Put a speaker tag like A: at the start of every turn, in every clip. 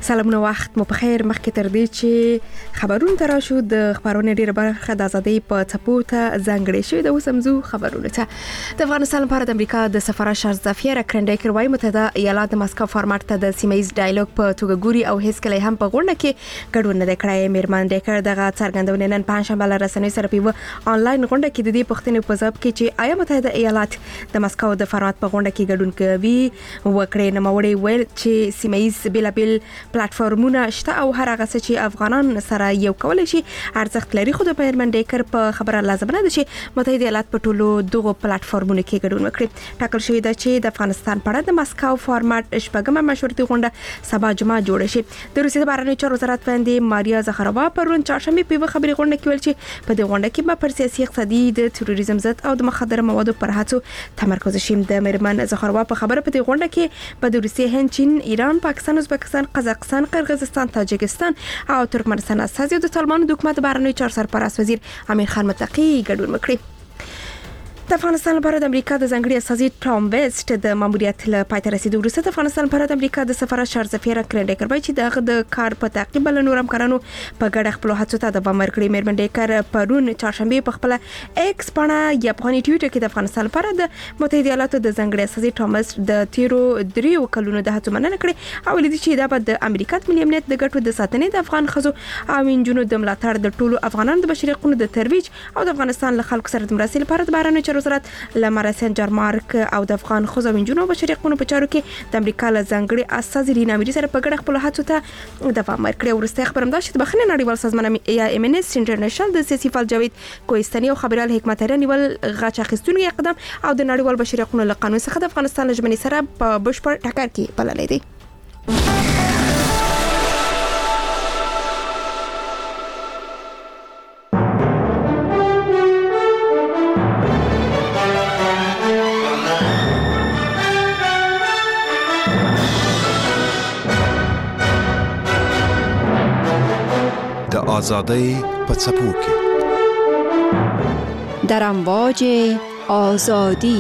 A: سلامونه وخت مو په خیر. مخکې تر دې چې خبرونه تر شو د خبرونو ډیره برخه د ازادۍ په څپو ته ځانګړې شوې د وسمزو خبرونه ته د افغانستان لپاره د امریکا د سفاره شارزافیر کرنډیکر وايي متحده ایالات د مسکو فارمات ته د سیمایز ډایالوګ په توګه ګوري او هیڅ کله هم په غونډه کې ګډون نه کړی. میرمن ډیکر دغه څرګندونه نن پنځشنبه له رسنیو سره په آنلاین غونډه کې د دې پوښتنې په ځواب کې چې آیا متحده ایالات د مسکو د فارمات په غونډه کې ګډون کوي وکړي. نوموړي ویل چې سیمایز بلابل پلیټفارمونه شته او هر هغه څه چې افغانان سره یو کولای شي ارزښت لري. خو د میرمن ډیکر په خبره لازم نه ده چې متحده ایالات په ټولو دغه پلیټفارمونو کې ګډون وکړي. ټاکل شوی ده چې د افغانستان په اړه د مسکو فارمات شپږمه مشورتي غونډه سبا جمعه جوړه شي. د روسیې د بهرنیو چارو وزارت وزیر ماریا زخاروا پرون چهارشنبه په خبري غونډه کې ویل چې په دې غونډه کې به پر سیاسي اقتصادي د تروریزم ضد او د مخدره موادو پر هڅو تمرکز شي. د میرمن زخاروا په خبره په دې غونډه کې په روسیې، هند، چین، ایران، پاکستان، ازبکستان، قزاقستان، قرغیزستان، تاجکستان او ترکمنستان استازي د طالبانو د حکومت بهرنیو چارو سرپرست وزیر امیر خان متقی ګډون وکړي. د افغانستان لپاره د امریکا د ځانګړي استازي ټام ویسټ د ماموریت له پاتې رسیدو وروسته د افغانستان لپاره د امریکا د سفاره شارزافیر کرنډیکر وايي چې دغه د کار په تعقیب له نورم کارانو په ګډه خپل هڅو ته دوام ورکړي. میرمن ډیکر پرون چهارشنبه په خپل ایکس باندې یا په ټویټر کې د افغانستان لپاره د متحده ایالاتو د ځانګړي استازي ټام ویسټ د تیرو دریو کلونو د هڅو مننه کړې او لیدي چې دا به د امریکا د ملي امنیت د ګټو د ساتنې د افغان خزو او انجونو د ملاتړ د ټولو افغانانو د بشري حقوقو د ترویج او د افغانستان له خلکو سره د مرستې لپاره د بهرنیو چارو وزارت مراسم جرمارک او د افغان خزو وینجونو بشري حقوقو په چارو کې د امریکا له ځانګړي استازي رینا میری سره په ګډه خپل هڅو ته دوام ورکړي. ورسته خبرم دا چې د بخښنې نړیوال سازمان یا امنیست انټرنیشنل د سیاسي فعال جاوید کوهستاني او خبريال حکمت هرن ول غاچ اخیستونکو اقدام او د نړیوال بشري حقوقو له قانون څخه د افغانستان لجمنې سره په بشپړ ټکر کې بللې دي.
B: آزادی په څپو کې
C: در امواج آزادی.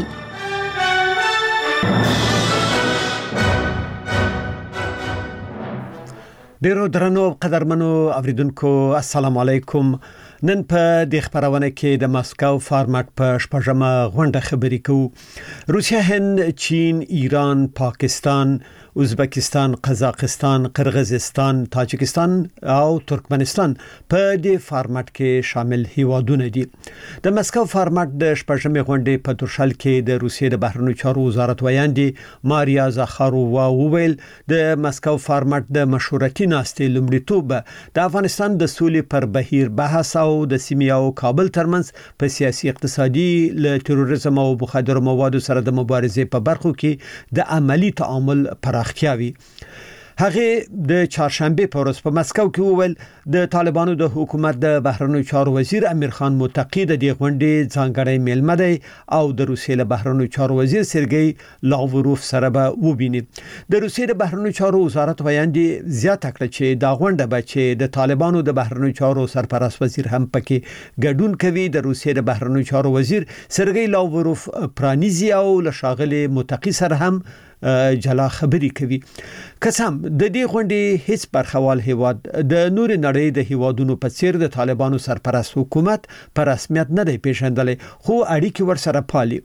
D: ډیرو درنو قدرمنو اوریدونکو السلام علیکم. نن په د خبرونه کې د مسکو فارمات په شپږمه غونډه خبرې کوو. روسیا، هند، چین، ایران، پاکستان، ازبکستان، قزاقستان، قرغیزستان، تاجکستان او ترکمنستان په دې فارمات کې شامل هیوادونه دي. د مسکو فارمات د شپږمې غونډې په ترشل کې د روسیې د بهرنیو چارو وزارت ویاندې ماریا زخاروا وویل د مسکو فارمات د مشورتي ناستې لومړیتوب د افغانستان د سولې پر بهیر بحث او د سیمې او کابل ترمنځ په سیاسي، اقتصادي، له تروریزم او مخدره موادو سره د مبارزې په برخو کې د عملی تعامل پراختیاوي. هغه د چهارشنبه په ورځ په مسکو کې وویل د طالبانو د حکومت د بهرنیو چارو وزیر امیر خان متقی د دې غونډې ځانګړی میلمه دی او د روسیې له بهرنیو چارو وزیر سرګی لاوروف سره به وبیني. د روسیې د بهرنیو چارو وزارت ویاندې زیاته کړه چې دا غونډه به چې د طالبانو د بهرنیو چارو سرپرست وزیر هم پکې ګډون کوي. د روسیې د بهرنیو چارو وزیر سرګی لاوروف پرانیزي او له شاغلي متقی سره هم جلا خبري کوي. قسم د دې غونډې هیڅ برخوال هیواد د نور نړۍ د هیوادونو په څیر د طالبانو سرپرست حکومت پر رسمیت نه دی پیژندلې، خو اړیکې ورسره پالي.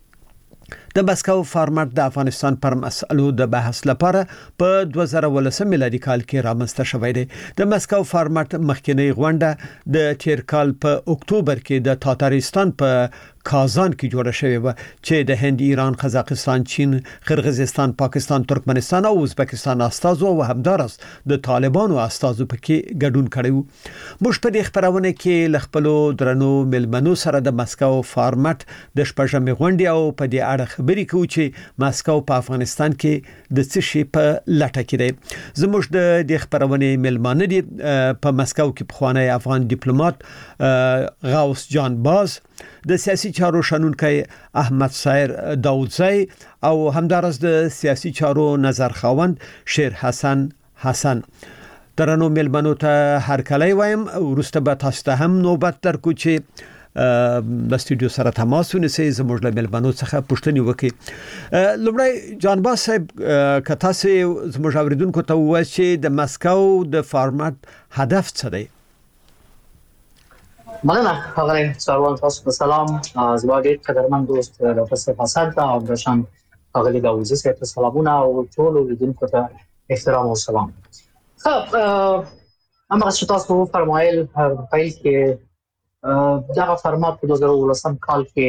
D: د مسکو فارمات د افغانستان پر مسلو د بحث لپاره په 2018 میلادي کال کې رامنځته شوی دی. د مسکو فارمات مخکنی غونډه د تیر کال په اکتوبر کې د تاتارستان په کازان کې جوړه شوې و چې د هند، ایران، قزاقستان، چین، قرغیزستان، پاکستان، ترکمنستان او ازبکستان استازو او همدارس د طالبانو استازو پکې ګډون کړي. موږ په دې خبرونه کې ل خپل درنو ملمنو سره د مسکو فارمات د شپږمې غونډې او په دې اړه خبرې کوو چې مسکو په افغانستان کې د څه شي په لټه کې دی. زموږ د دې خبرونه ملمانه دي په مسکو کې پخوانی افغان ډیپلوماټ غوث جان باز، د سیاسي چارو شنونکی احمد سایر داودزی او همدارس د سیاسي چارو نظر خواند شیر حسن. درنو ملمنو ته هر کله وایم ورسته به تاسو ته هم نوبت درکو چې د استودیو سره تماس ونیسي زموږ له ملمنو څخه پوښتنه وکړي. لومړی جانباز صاحب کته سه زموږ اوریدونکو ته وایي چې د مسکو د فارمټ هدف څه دی؟
B: مننه هغه څوان تاسو په سلام زما ډېر قدرمن دوست ډاکټر حسن ته او دشان هغه د اوزه سره سلامونه او ټول لیدونکو ته احترام او سلام. اما چې تاسو فرمایل په کې دا فارمات په 2019 کال کې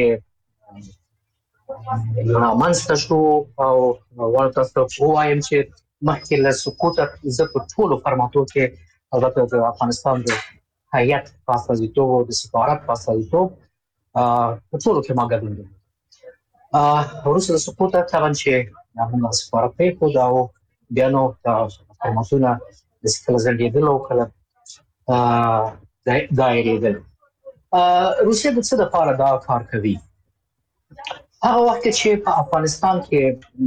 B: مانسته شو او ورته وایم چې مخکې له سقوط زه په ټولو فارماتو کې البته د افغانستان د هیئت پاساژیرتوب او د سفارت پاساژیرتوب په ټولو کې ما ګډون درلود. وروسته د سقوط طبعا چې موږ سفارت په دا او بیا نو فارماتونه د سکل زندګي او کله دایریدل. روسیه د څه لپاره دا کار کوي؟ هغه وخت چې په افغانستان کې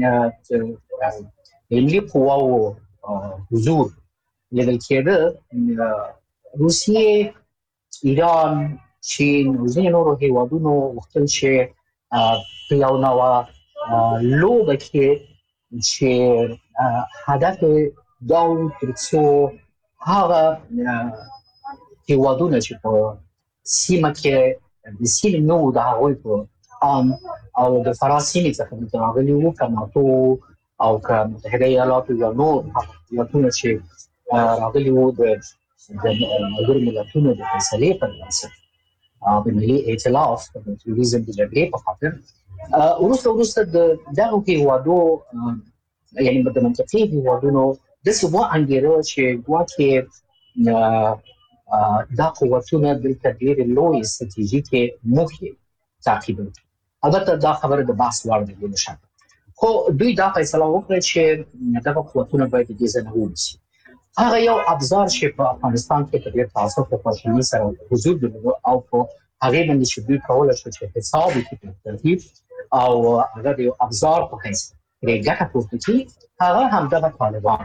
B: ملي قواو حضور لیدل کېده، روسیه، ایران، چین او ځینې نورو هیوادونو غوښتل چې په یو نوع لوبه کې چې هدف دا و ترڅو هغه هیوادونه چې په سیمه کې د سیمې نو د هغوی په عام او د فرانسې څخه د راغلي وو کماتو او متحده ایالاتو یا نور هیوادونه چې راغلي وو د ملګرو ملتونو د فیصلې پر بنسټ د ملي ائتلاف د تروریزم د جګړې په خاطر وروسته د دغو هیوادو یعنې د منطقې هیوادونو داسې وانګېرل چې ګواکې دا قوتونه دلته ډېرې لویې ستراتیژیکې موخې تعقیبوي. البته دا خبره د بحث وړ ده بې شک، خو دوی دا فیصله وکړه چې دغه قوتونه باید د دې ځای نه ووځي. هغه یو ابزار چې په افغانستان کې په ډېر تعصب او خواشیني سره حضور درلود او په هغې باندې چې دوی کولی شول چې حساب وکړي په ترتیب او هغه د یو ابزار په حیث پرې ګټه پورته کړي، هغه همدغه طالبان.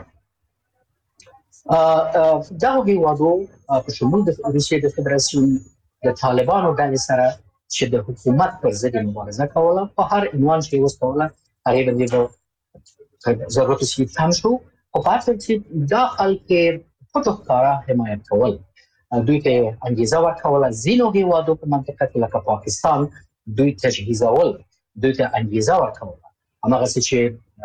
B: دغو هیوادو په شمول د روسیې د فدراسیون د طالبانو ډلې سره چې د حکومت پر ضد مبارزه کوله په هر عنوان چې اوس کوله هغې باندې به ضرورت وسیلې کم شو، خو په هر ترتیب دا خلک یې پټو ښکاره حمایت کول، دوی ته انګېزه ورکوله. ځینو هیوادو په منطقه کې لکه پاکستان دوی تجهیزول، دوی ته انګېزه ورکوله. هماغسې چې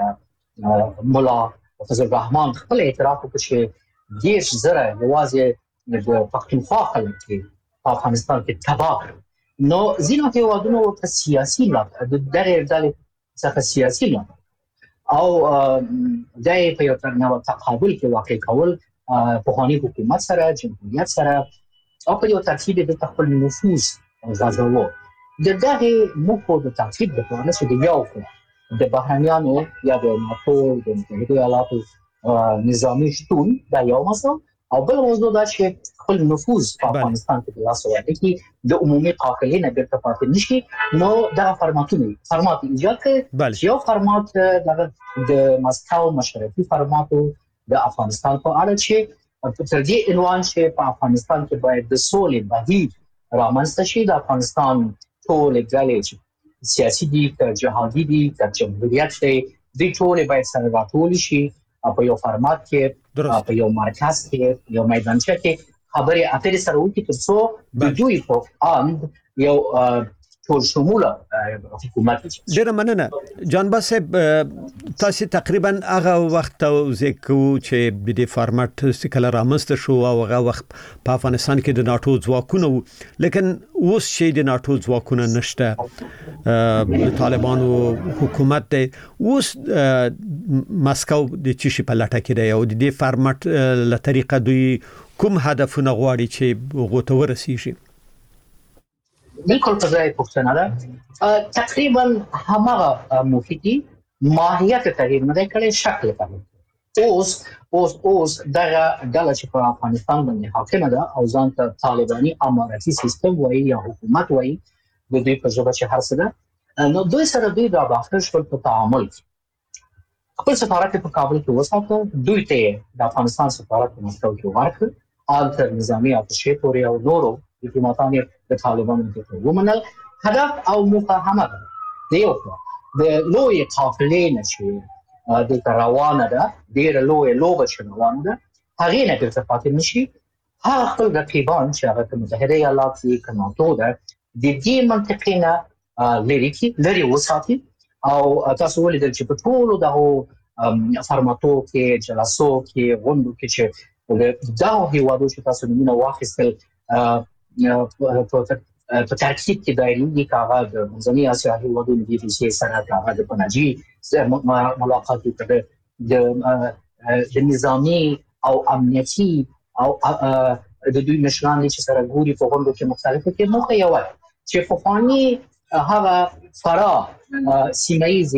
B: ملا فضل الرحمن خپل اعتراف وکړ چې 10,000 یوازې د پښتونخوا خلک کې په افغانستان کې تباه کړل. نو ځینو هیوادونو ورته سیاسي ملاتړ د دغې ډلې څخه سیاسي ملاتړ او دا یې په یو تقابل کې واقع کول پخواني حکومت سره، جمهوریت سره او په یو ترتیب د خپل نفوذ غځاوه. د دغې موخو د تعقیب لپاره چې د یو د بهرنیانو یا د ناتو د متحده ایالاتو نظامي شتون دا یو مسله، او بل موضوع دا چې خپل نفوذ په افغانستان کې د لاس ورکړي د عمومي قافلې نه بیرته پاتې نشي. نو دغه فارمات ایجاد کړي. یو فارمات د مسکو مشرفي فارماتو د افغانستان په اړه چې تر دې عنوان چې په افغانستان کې باید د سولې بهیر رامنځته شي، د افغانستان ټولې ډلې چې سیاسي دي که جهادي دي که جمهوریت دی دوی ټولې باید سره راټول شي په یو فارمات کې په یو مرکز کې یو میدانچه کې خبرې اترې سره وکړي ترڅو د دوی په اند یو ټول شموله حکومت.
D: ډېره مننه جانباز صاحب، تاسو تقریبا هغه وخت توضیح کوو چې د دې فارمټ کله رامنځته شو او هغه وخت په افغانستان کې د ناتو ځواکونه وو، لیکن اوس چې د ناتو ځواکونه نشته، د طالبانو حکومت دی، اوس مسکو د چی شي په لټه کې دی او د دې فارمټ له طریقه دوی کوم هدفونه غواړي چې غوته ورسیږي؟
B: بالکل په ځای پوښتنه ده. تقریبا هماغه موخې ماهیت تغییر نه کړي، شکل کړي. اوس دغه ډله چې په افغانستان باندې حاکمه ده او ځان ته طالباني اماراتي سیستم وایي یا حکومت وایي د دوی په ژبه چې هر څه ده، نو دوی سره دوی دا داخل شول په تعامل. خپل سفارت په کابل کې وساته، دوی ته د افغانستان سفارت په مسکو کې ورکړ، آل تر نظامي اتشې پورې او نورو ډیپلوماټان د طالبانو د ومنل. هدف او مفاهمه ده د یو د لوی قافلې نشي د روانه ده ډېر لوی لوبه چې روانه ده هغه نه د پاتې نشي. هغه خپل رقیبان چې هغه متحده ایالات یې کناټو ده د دې منطقې نه لري وساتي. او تاسو ولیدل چې په ټولو دغه فارماتو کې جلسو کې غونډو کې چې دغه هیوادو چې تاسو نمونه واخیستل په ترکیب کې دایریږي کاغه د منځنۍ اسیا هیوادونو د روسیې سره کاغه د پناجي ملاقات د نظامی او امنیتي او د دوی مشران چې سره ګوري په غونډو کې مختلفه کې موخه یو چې فوفانی هغه فرا سیمایي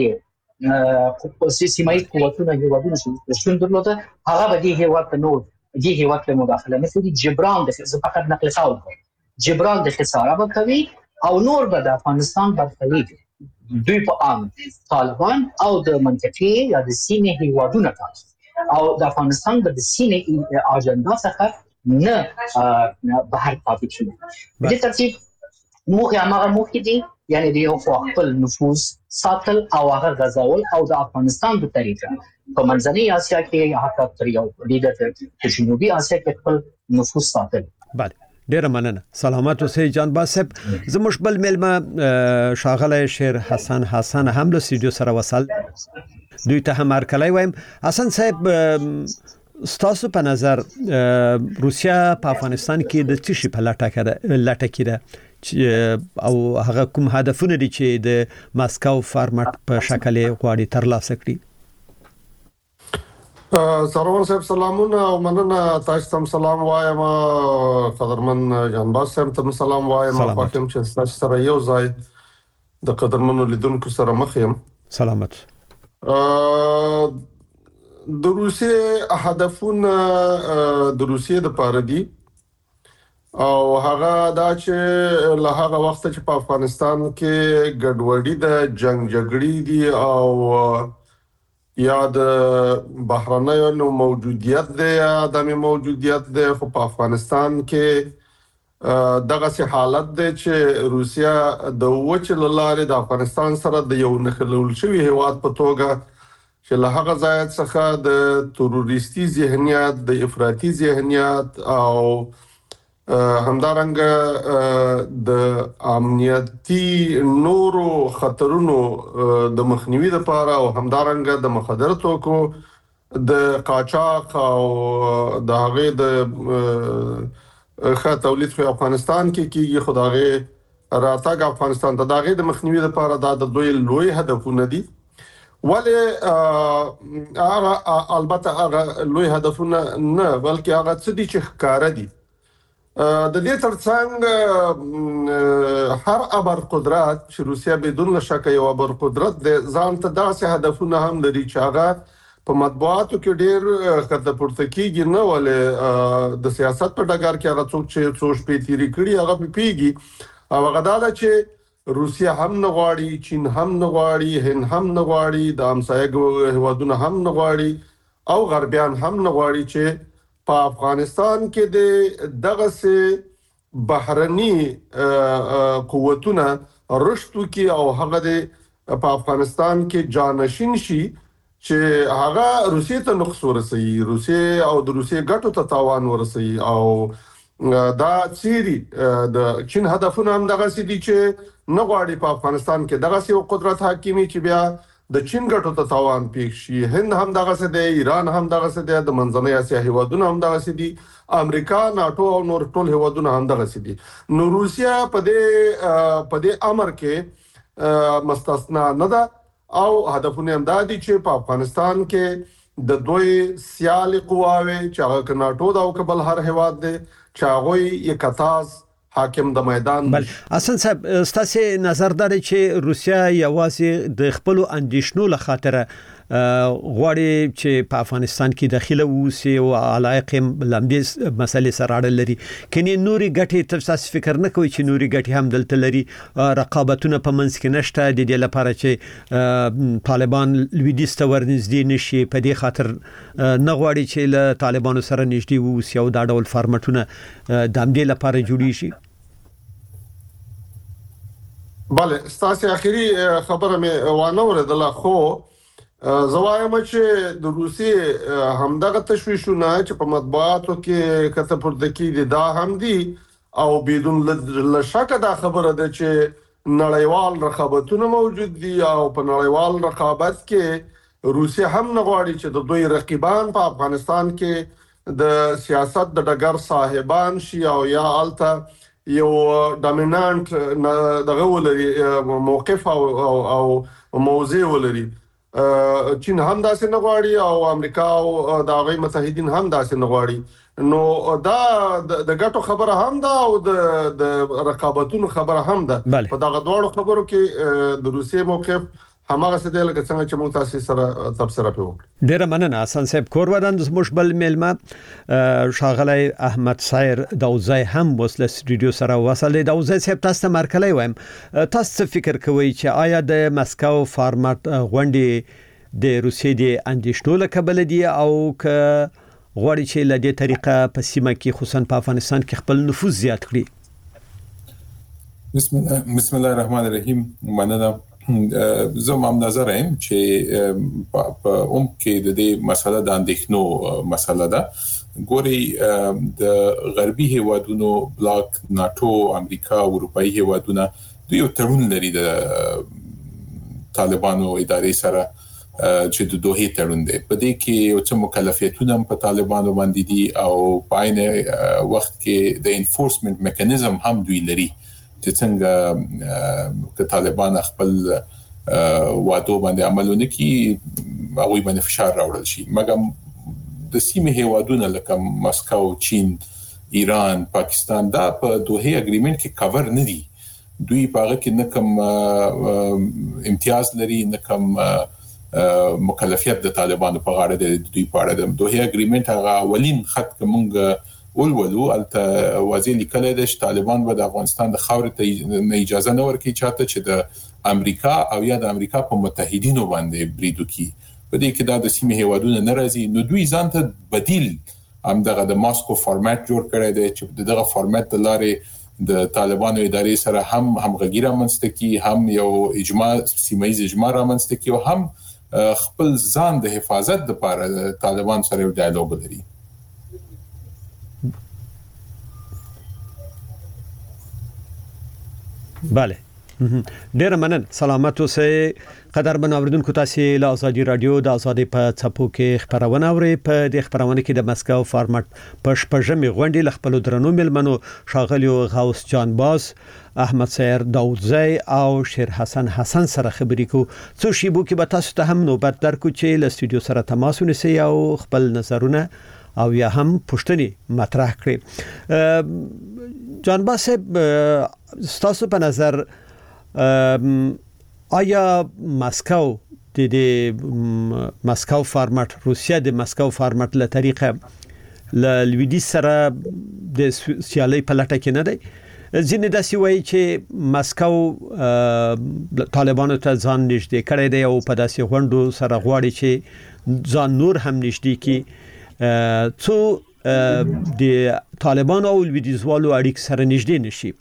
B: قوتونه هیوادونو چې شون درلوده هغه به دې هیواد ته نور دې هیواد ته مداخله نه کوي. جبران د فقط نقل قول جبران د خساره به کوي او نور به د افغانستان برخلیږي. دوی په عام طالبان او د منطقې یا د سیمې هیوادونه کوي او د افغانستان د سیمې اجنډا څخه نه بهر پاتې کیږي. په دې ترتیب موخه هغه موخه دي یعنی د یو خپل نفوذ ساتل او هغه غزول او د افغانستان په طریقه په منځنۍ اسیا کې حتی تر یو لیدل په جنوبي اسیا کې خپل نفوذ ساتل.
D: بله ډیره مننه. سلامات اوسئ جان باسب. زموږ بل ملما شاغله شیر حسن هم له سټډیو سره وصل دوی ته هم هرکلی وایم. حسن صاحب ستاسو په نظر روسیا په افغانستان کې د څه شي په لټه کې ده او هغه کوم هدفونه دي چې د ماسکو فارمټ په شکل غواړي ترلاسه کړي؟
E: سروان صاحب سلامونه او مننه. تاسو ته سلام وایم. قدرمن جان باز صاحب ته سلام وایم. پاکم چې تاسو سره یو ځای د قدرمنو لیدونکو سره مخ یم.
D: سلامت.
E: د روسیې هدفونه د روسیې د پاره دي او هغه دا چې له هغه وخت چې په افغانستان کې ګډوډي د جنگ جګړې دي او یا د بهرنیو موجودیت دی یا د موجودیت دی خو په افغانستان کې دغه سي حالت دی چې روسیا د وچ لاره د افغانستان سره د یو نخلول شوی هیواد په توګه چې له هغه ځای څخه د تروریستي ذهنیت د افراطي ذهنیت او همدارنګه د امنیتي نورو خطرونو د مخنیوي لپاره او همدارنګه د مخدر توکو د قاچاق او د هغه د خاطر تولید په افغانستان کې کیږي. خدای راتګ افغانستان ته د هغه د مخنیوي لپاره د دوی لوی هدفونه دي. ولی البته هغه لوی هدفونه نه بلکې هغه څه دي چې ښکار دي. د دې ترڅنګ هر ابر قدرت چې روسیا بدون شک یو ابر قدرت د ځان ته داسې هدفونه هم لري چې هغه په مطبوعاتو کې ډېر خطر پورته کیږي نه ولې د سیاست په ډګر کې هغه څوک چې څوش په تیری کړی هغه پیږي او هغه دا چې روسیا هم نه غواړي چین هم نه غواړي هند هم نه غواړي د همسایه هیوادونو هم نه غواړي او غربیان هم نه غواړي چې په افغانستان کې د دغه سه بهرني قوتونه رشتو کې او هغه د په افغانستان کې جانشین شي چې هغه روسیې ته نقص ورسوي روسیې او د روسیې ګټو ته تاوان ورسوي او دا چیرې د چین هدفونه هم دغه سي دي چې نه غواړي په افغانستان کې دغه سي قدرت حاکمي چې بیا د چین ګټو ته تاوان پیښ شي. هند هم دغه څه دی، ایران هم دغه څه دی، د منځنۍ اسیا هیوادونه هم دغه څه دي، امریکا ناتو او نور ټول هیوادونه هم دغه څه دي. نو روسیا په دې امر کې مستثنا نه ده او هدفونه هم دا دي چې په افغانستان کې د دوی سیالي قواوي چې هغه ناتو دا او کبل هر هیواد دی چې هغه یې کتاز حاکم د میدان.
D: بل حسن صاحب ستاسو نظر دا چې روسیا یوازې د خپل اندیشنو له خاطر غواړي چې په افغانستان کې داخله ووسي او علاقه لمبې مسلې سره اړه لري کینی نوري ګټې تاسو فکر نه کوي چې نوري ګټې هم دلته لري رقابتونه په منځ کې نشته د دې لپاره چې طالبان لویدیس ته ورنږدې نشي په دې خاطر نه غواړي چې له طالبانو سره نږدې ووسي او دا ډول فارمټونه د همدې لپاره جوړی شي.
E: بله ستاسو اخیری خبره مې وانه ورېدله خو زوایم چې د روسي همدغه تشویشونه چې په مطبوعاتو کې کته پورته کیدي دا هم دي او بدون لشک دا خبره ده چې نړیوال رقابتونه موجود دي او په نړیوال رقابت کې روسي هم نغواړي چې د دوی رقیبان په افغانستان کې د سیاست د ډګر صاحبان شي او یا الته یو ډامینانت دغه ولري موقف او موضوع ولري چین هم داسې نه غواړي او امریکا او د هغوی متحدین هم داسې نه غواړي نو دا د ګټو خبره هم ده او د رقابتونو خبره هم ده په دغه دواړو خبرو کې د روسیې موقف هماغه څه دی لکه څنګه چې موږ تاسو سره تبصره کوو.
D: ډیره مننه حسن صاحب کورودان د زموږ بل میلمه ښاغلی احمد صایر داوزی هم وسله سټوډیو سره وصل داوزی صاحب تاسو ته مرکلی وایم تاسو فکر کوئ چې آیا د مسکو فارمټ غونډې د روسیې د اندیشنو له کبل دي او ک غواړي چې له دې طریقه په سیمه کې خصوصا په افغانستان کې خپل نفوذ زیات کړي؟
F: بسم الله الرحمن الرحیم. مننه. زه هم نظر یم چې په کې د دې مسله د اندېښنو مسله ده. ګوري د غربي هیوادونو بلاک ناتو امریکا او اروپאי هیوادونه دوی تړون لري د طالبانو ادارې سره چې د دوه تړون دی. په دې کې یو څه مکلفیتونه په طالبانو باندې دي او په عین وخت کې د انفورسمنت میکانیزم هم دوی لري چې څنګه که طالبان خپل وعدو باندې عملونه کوي هغه باندې فشار راوړل شي. مګر د سیمه هیوادونو لکه مسکو، چین، ایران، پاکستان دا په دوه اګریمنت کې کور نه دي. دوی په هغه کې نه کوم امتیاز لري نه کوم مکلفیت د طالبانو په غاړه د دوی په اړه د دوه اګریمنت هغه اولین خط کومه ولولو الته واضح لیکل دي چې طالبان به د افغانستان د خاورې ته اجازه نه ورکړي چاته چې د امریکا او یا د امریکا په متحدینو باندې بریدو کی. په دې کې د سیمه هیوادونو ناراضي نو دوی ځانته بدیل هم دغه د ماسکو فارمټ جوړ کړی دی چې دغه فارمټ د لارې د طالبانو ادارې سره هم همغږي رامنځته کی، هم یو اجماع سیمایي اجماع رامنځته کی او هم خپل ځان د حفاظت لپاره طالبان سره یو ډایالوګ لري.
D: بله ډیره مننه. سلامت اوسئ قدرمن اوریدونکو. تاسو له ازادي رادیو د ازادي په څپو کې خبرونه اورئ. په دې خبرونه کې د مسکو فارمټ په شپږمې غونډې له خپل درنو ملمنو ښاغلیو غوث جان باز، احمد صایر داوزی او شیر حسن سره خبرې کوو. څو شیبو کې به تاسو ته هم نوبت درکو چې له سټوډیو سره تماس ونیسئ او خپل نظرونه او یا هم پوښتنې مطرح کړئ. جان باز صاحب ستاسو په نظر آیا مسکو د مسکو فارمټ روسیا د مسکو فارمټ له طریقه ل لویدیز سره د سیالي په لټه کې نه دی؟ ځینې داسې وایي چې مسکو طالبانو ته ځان نږدې کړی دی او په داسې غونډو سره غواړي چې ځان نور هم نږدې کړي څو د طالبانو او لویدیزوالو اړیکې سره نږدې نشي.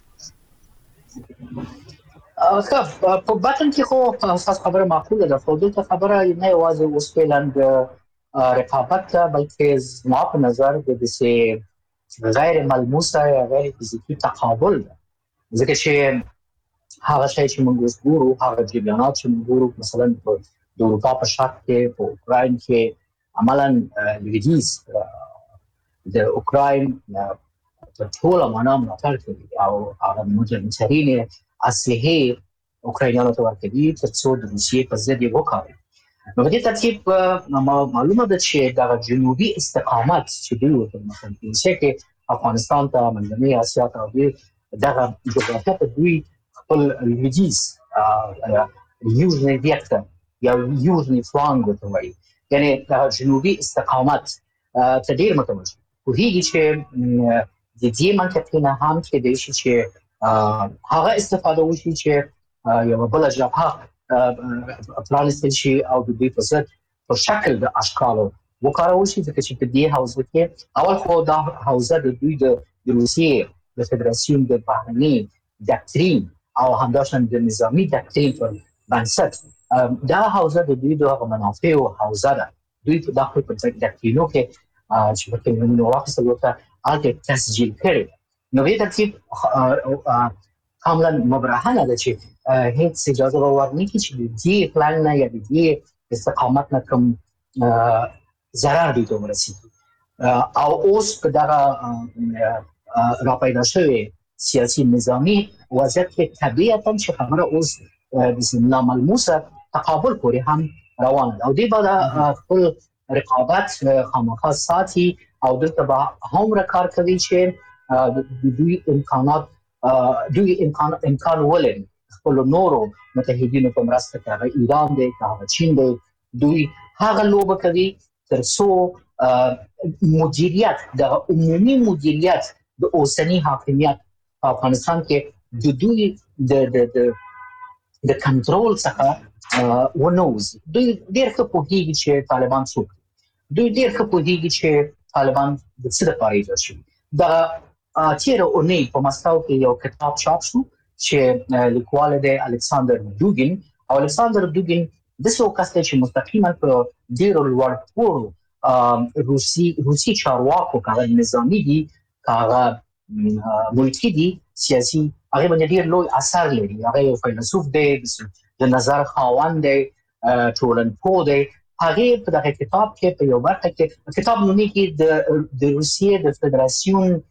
B: په باطن کې خو اساس خبره معقوله ده. خو دغه خبره نه یوازې اوس فعلا د رقابت بلکې زما په نظر د دې غیر ملموسه یا غیر فزیکی تقابل ده. ځکه چې هغه شی چې موږ اوس ګورو، هغه جریانات چې موږ ګورو مثلا په اروپا په شرق کې، په اوکراین کې عملاً لویدیز د اوکراین په ټول معنا ملاتړ کوي او هغه مجرمین اسلحه اوکراینانو ته ورکوي ترڅو د روسیې په ضد یې وکاروي. نو په دې ترتیب معلومه ده چې دا جنوبي استقامت چې دوی ورته مثلا کې افغانستان ته، منځنۍ اسیا ته دغه جغرافیه ته دوی خپل لویدیز یوزنی ویکتر یا یوزنی فلانګ ورته وایي، یعنی دا جنوبي استقامت ته ډېر متوجه پوهېږي چې د دې منطقې نه هم کېدای شي چې هغه استفاده وشي چې یو بل جبهه پرانستل شي او د دوی په ضد په شکل د اشکالو وکارول شي. ځکه چې په دې حوزه کې اول خو دا حوزه د دوی د روسیې د فدراسیون د بهرني دکترین او همداشان د نظامی دکترین پر بنسټ دا حوزه د دوی د منافع او حوزه ده. دوی په داخل په دکترینو کې چې په نومونو واخیستل ورته الته تسجیل کړي. نو دې ترتیب کاملا مبرهنه ده چې هیڅ اجازه ورنه کې چې دې پلان نه یا دې استقامت نه کوم ضرر دي ته ورسیږي. او اوس په دغه را پیدا شوی سیاسي نظامی وضعیت کې طبیعتاً چې خبره اوس د ناملموسه تقابل پورې هم روانه ده او دې بعد خپل رقابت خامخا ساتي او دلته به هم کار کوي چې دوی امکان ولري خپل نورو متحدینو په مرسته کوي. ایران دی، هغه چین دی، دوی هغه لوبه کوي تر څو مدیریت د عمومي مدیریت د اوسنی حاکمیت په افغانستان کې د دوی د کنټرول څخه ونوزي. دوی ډېر ښه پوهیږي چې طالبان څوک دي. دوی ډېر ښه پوهیږي چې طالبان د څه لپاره ایجاد شوي. د تیره اونۍ په مسکو کې یو کتاب چاپ شو چې لیکوال دی الکساندر دوګین او الکساندر دوګین د څو کس چې مستقیما په ډېرو لوړ پوړو روسي چارواکو کاغه نظامی دي، کاغه ملکی دي، سیاسي هغه باندې ډېر لوی اثر لري. هغه یو فیلسوف دی، د نظر خاوند دی، ټولنپوه دی. هغه په دغه کتاب کې په یو برخه کې کتاب نومي کې د روسیې د فدراسیون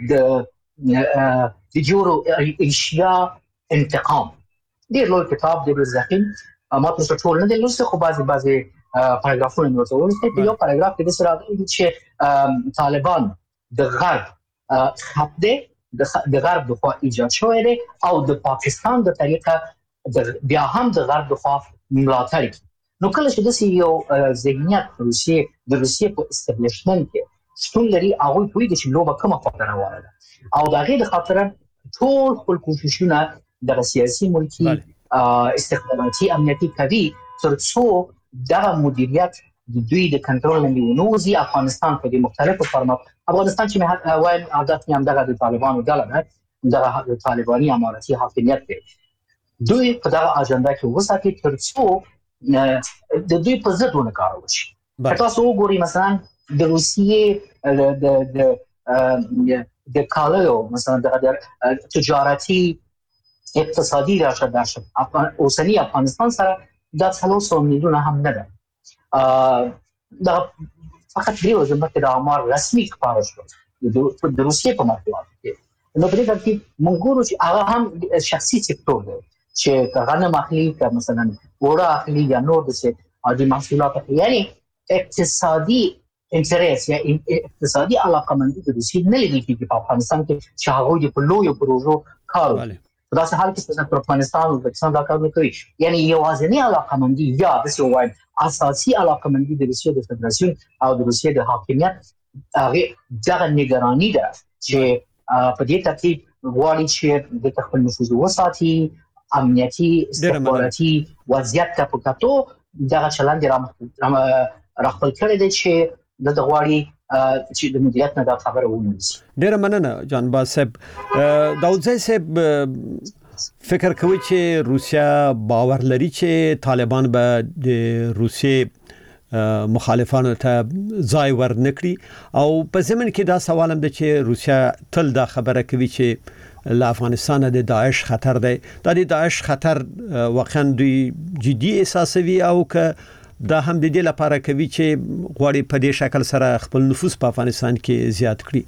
B: د جورو ایشیا انتقام ډېر لوی کتاب دی. ځکه ما تاسو ټول نه دی لوستي خو بعضي پاراګرافونه نو ورته ولستې. په یو پاراګراف کې د سره راغلي چې طالبان د غرب خط دی، د غرب د خوا ایجاد شوی دی او د پاکستان د طریقه بیا هم د غرب د خوا ملاتړ کوي. نو کله چې د یو ذهنیت د روسیې په استابلیشمنت کې شتون لري، هغه پوهیږي چې لوبه کومه خواته روانه ده او د هغې د خاطره ټول خپل کوششونه د سیاسي ملکي استخباراتي امنیتي کوي تر څو دغه مدیریت د دوی د کنټرول لاندې ونوزي. افغانستان په دې مختلفو فارمات، افغانستان چې وایم عادت یې هم دغه د طالبانو ډله ده، دغه د طالباني اماراتي حاکمیت دی. دوی په دغه اجنډا کې وساتي تر څو د دوی په ضد ونه کار وشي. تاسو وګورئ مثلا د روسیې د کالیو مثلا د تجارتي اقتصادي راشه اوسنی افغانستان سره دا 300 میلیونه هم نه ده. دا فقط یو ځمکه د آمار رسمي خبره شو د روسیې په مطبوعاتو کې. نو په دې کې موږ ګورو چې هغه هم شخصي سکتور دی چې غنم اخلي که مثلا وړه اخلي یا نور د عادي محصولات اخلي. یعنی اقتصادي انټرس یا اقتصادي علاقمندي د روسیې نه لیدل کېږي په افغانستان کې چې هغه په لویو پروژو کار وکړي. په داسې حال کې چې ترکمنستان او پاکستان دا کار کوي. یعنی یوازینی علاقمندي یا د سوال اساسي علاقمندي د روسیې د فدراسیون او د روسیې د حاکمیت هغه دغه نگرانی ده چې په دې ترتیب غواړي چې د خپل نفوذ وساتي، امنیتي استخباراتي وضعیت ته په کتو دغه چلند را خپل کړی دی چې د غواړي چې د مدیریت نه دا خبره ونیسي.
D: ډېر مننه جانباز صاحب. داودزی صاحب فکر کوي چې روسیا باور لري چې طالبان به د روسیې مخالفانو ته ځای ورنکړي او په ضمن کې دا سوال هم ده چې روسیا تل دا خبره کوي چې له افغانستان د داعش خطر دی. دا د داعش خطر واقعا دوی جدي احساسوي او که دا هم د دې لپاره کوي چې غواړي په دې شکل سره خپل نفوذ په افغانستان کې زیات کړي.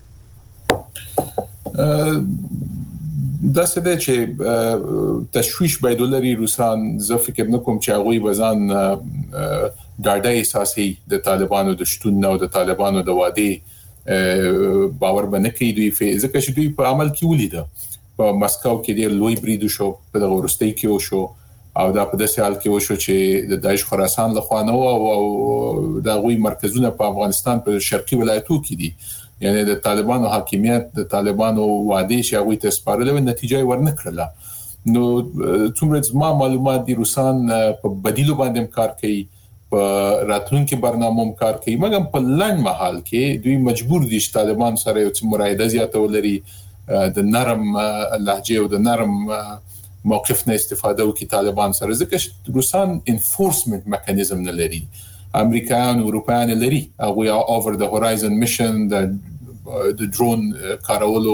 F: دا څه دی چې تشویش باید ولري روسان. زه فکر نه کوم چې هغوی بزان ډاډه احساسي د طالبانو د شتون او د طالبانو د وعده باور باندې کوي. دوی ځکه چې دوی په عمل کې ولیده په مسکو کې ډېر لوی برید شو په دغه وروستۍ کې وشو او دا په داسې حال کې وشو چې د داعش خراسان له خوا نه او د هغوی مرکزونه په افغانستان په شرقي ولایتو کې دي. یعنی د طالبانو حاکمیت، د طالبانو وعده چې هغوی ته سپارلې نتیجه ورنه کړله. نو څومره زما معلومات دي روسان په بدیلو باندې کار کوي، په راتلونکي برنامه کار کوي، مګر په لنډ مهال کې دوی مجبور دي چې طالبان سره یو څه مرایده زیاته ولري، د نرم لهجه او د نرم موقف نه استفاده وکړي طالبان سره، ځکه روسان انفورسمنت میکانیزم نه لري. امریکایان او اروپایان لري، هغه اوور د هورایزن میشن د درون کارولو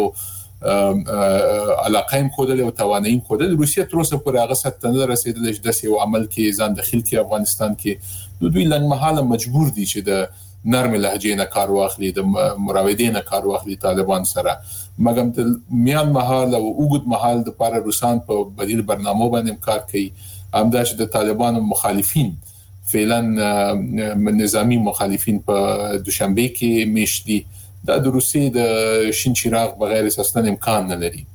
F: علاقه هم کودل او توانایي کودل. روسیه تر اوسه پورې هغه سطح نه رسیدلې چې د یو عمل کې ځان داخل کې افغانستان کې نو دوی لنډمهاله مجبور دي چې د نرم لهجې نه کار واخلي، د مراودې نه کار واخلي طالبان سره. مګم د میان محل او اوږد محل د لپاره روسان په بدیل برنامه باندې کار کوي. همدا چې د طالبانو مخالفین فعلا نظامی مخالفین په دوشنبه کې میشتي، دا د روسیې د شین چراغ بغیر اساساً امکان نه لري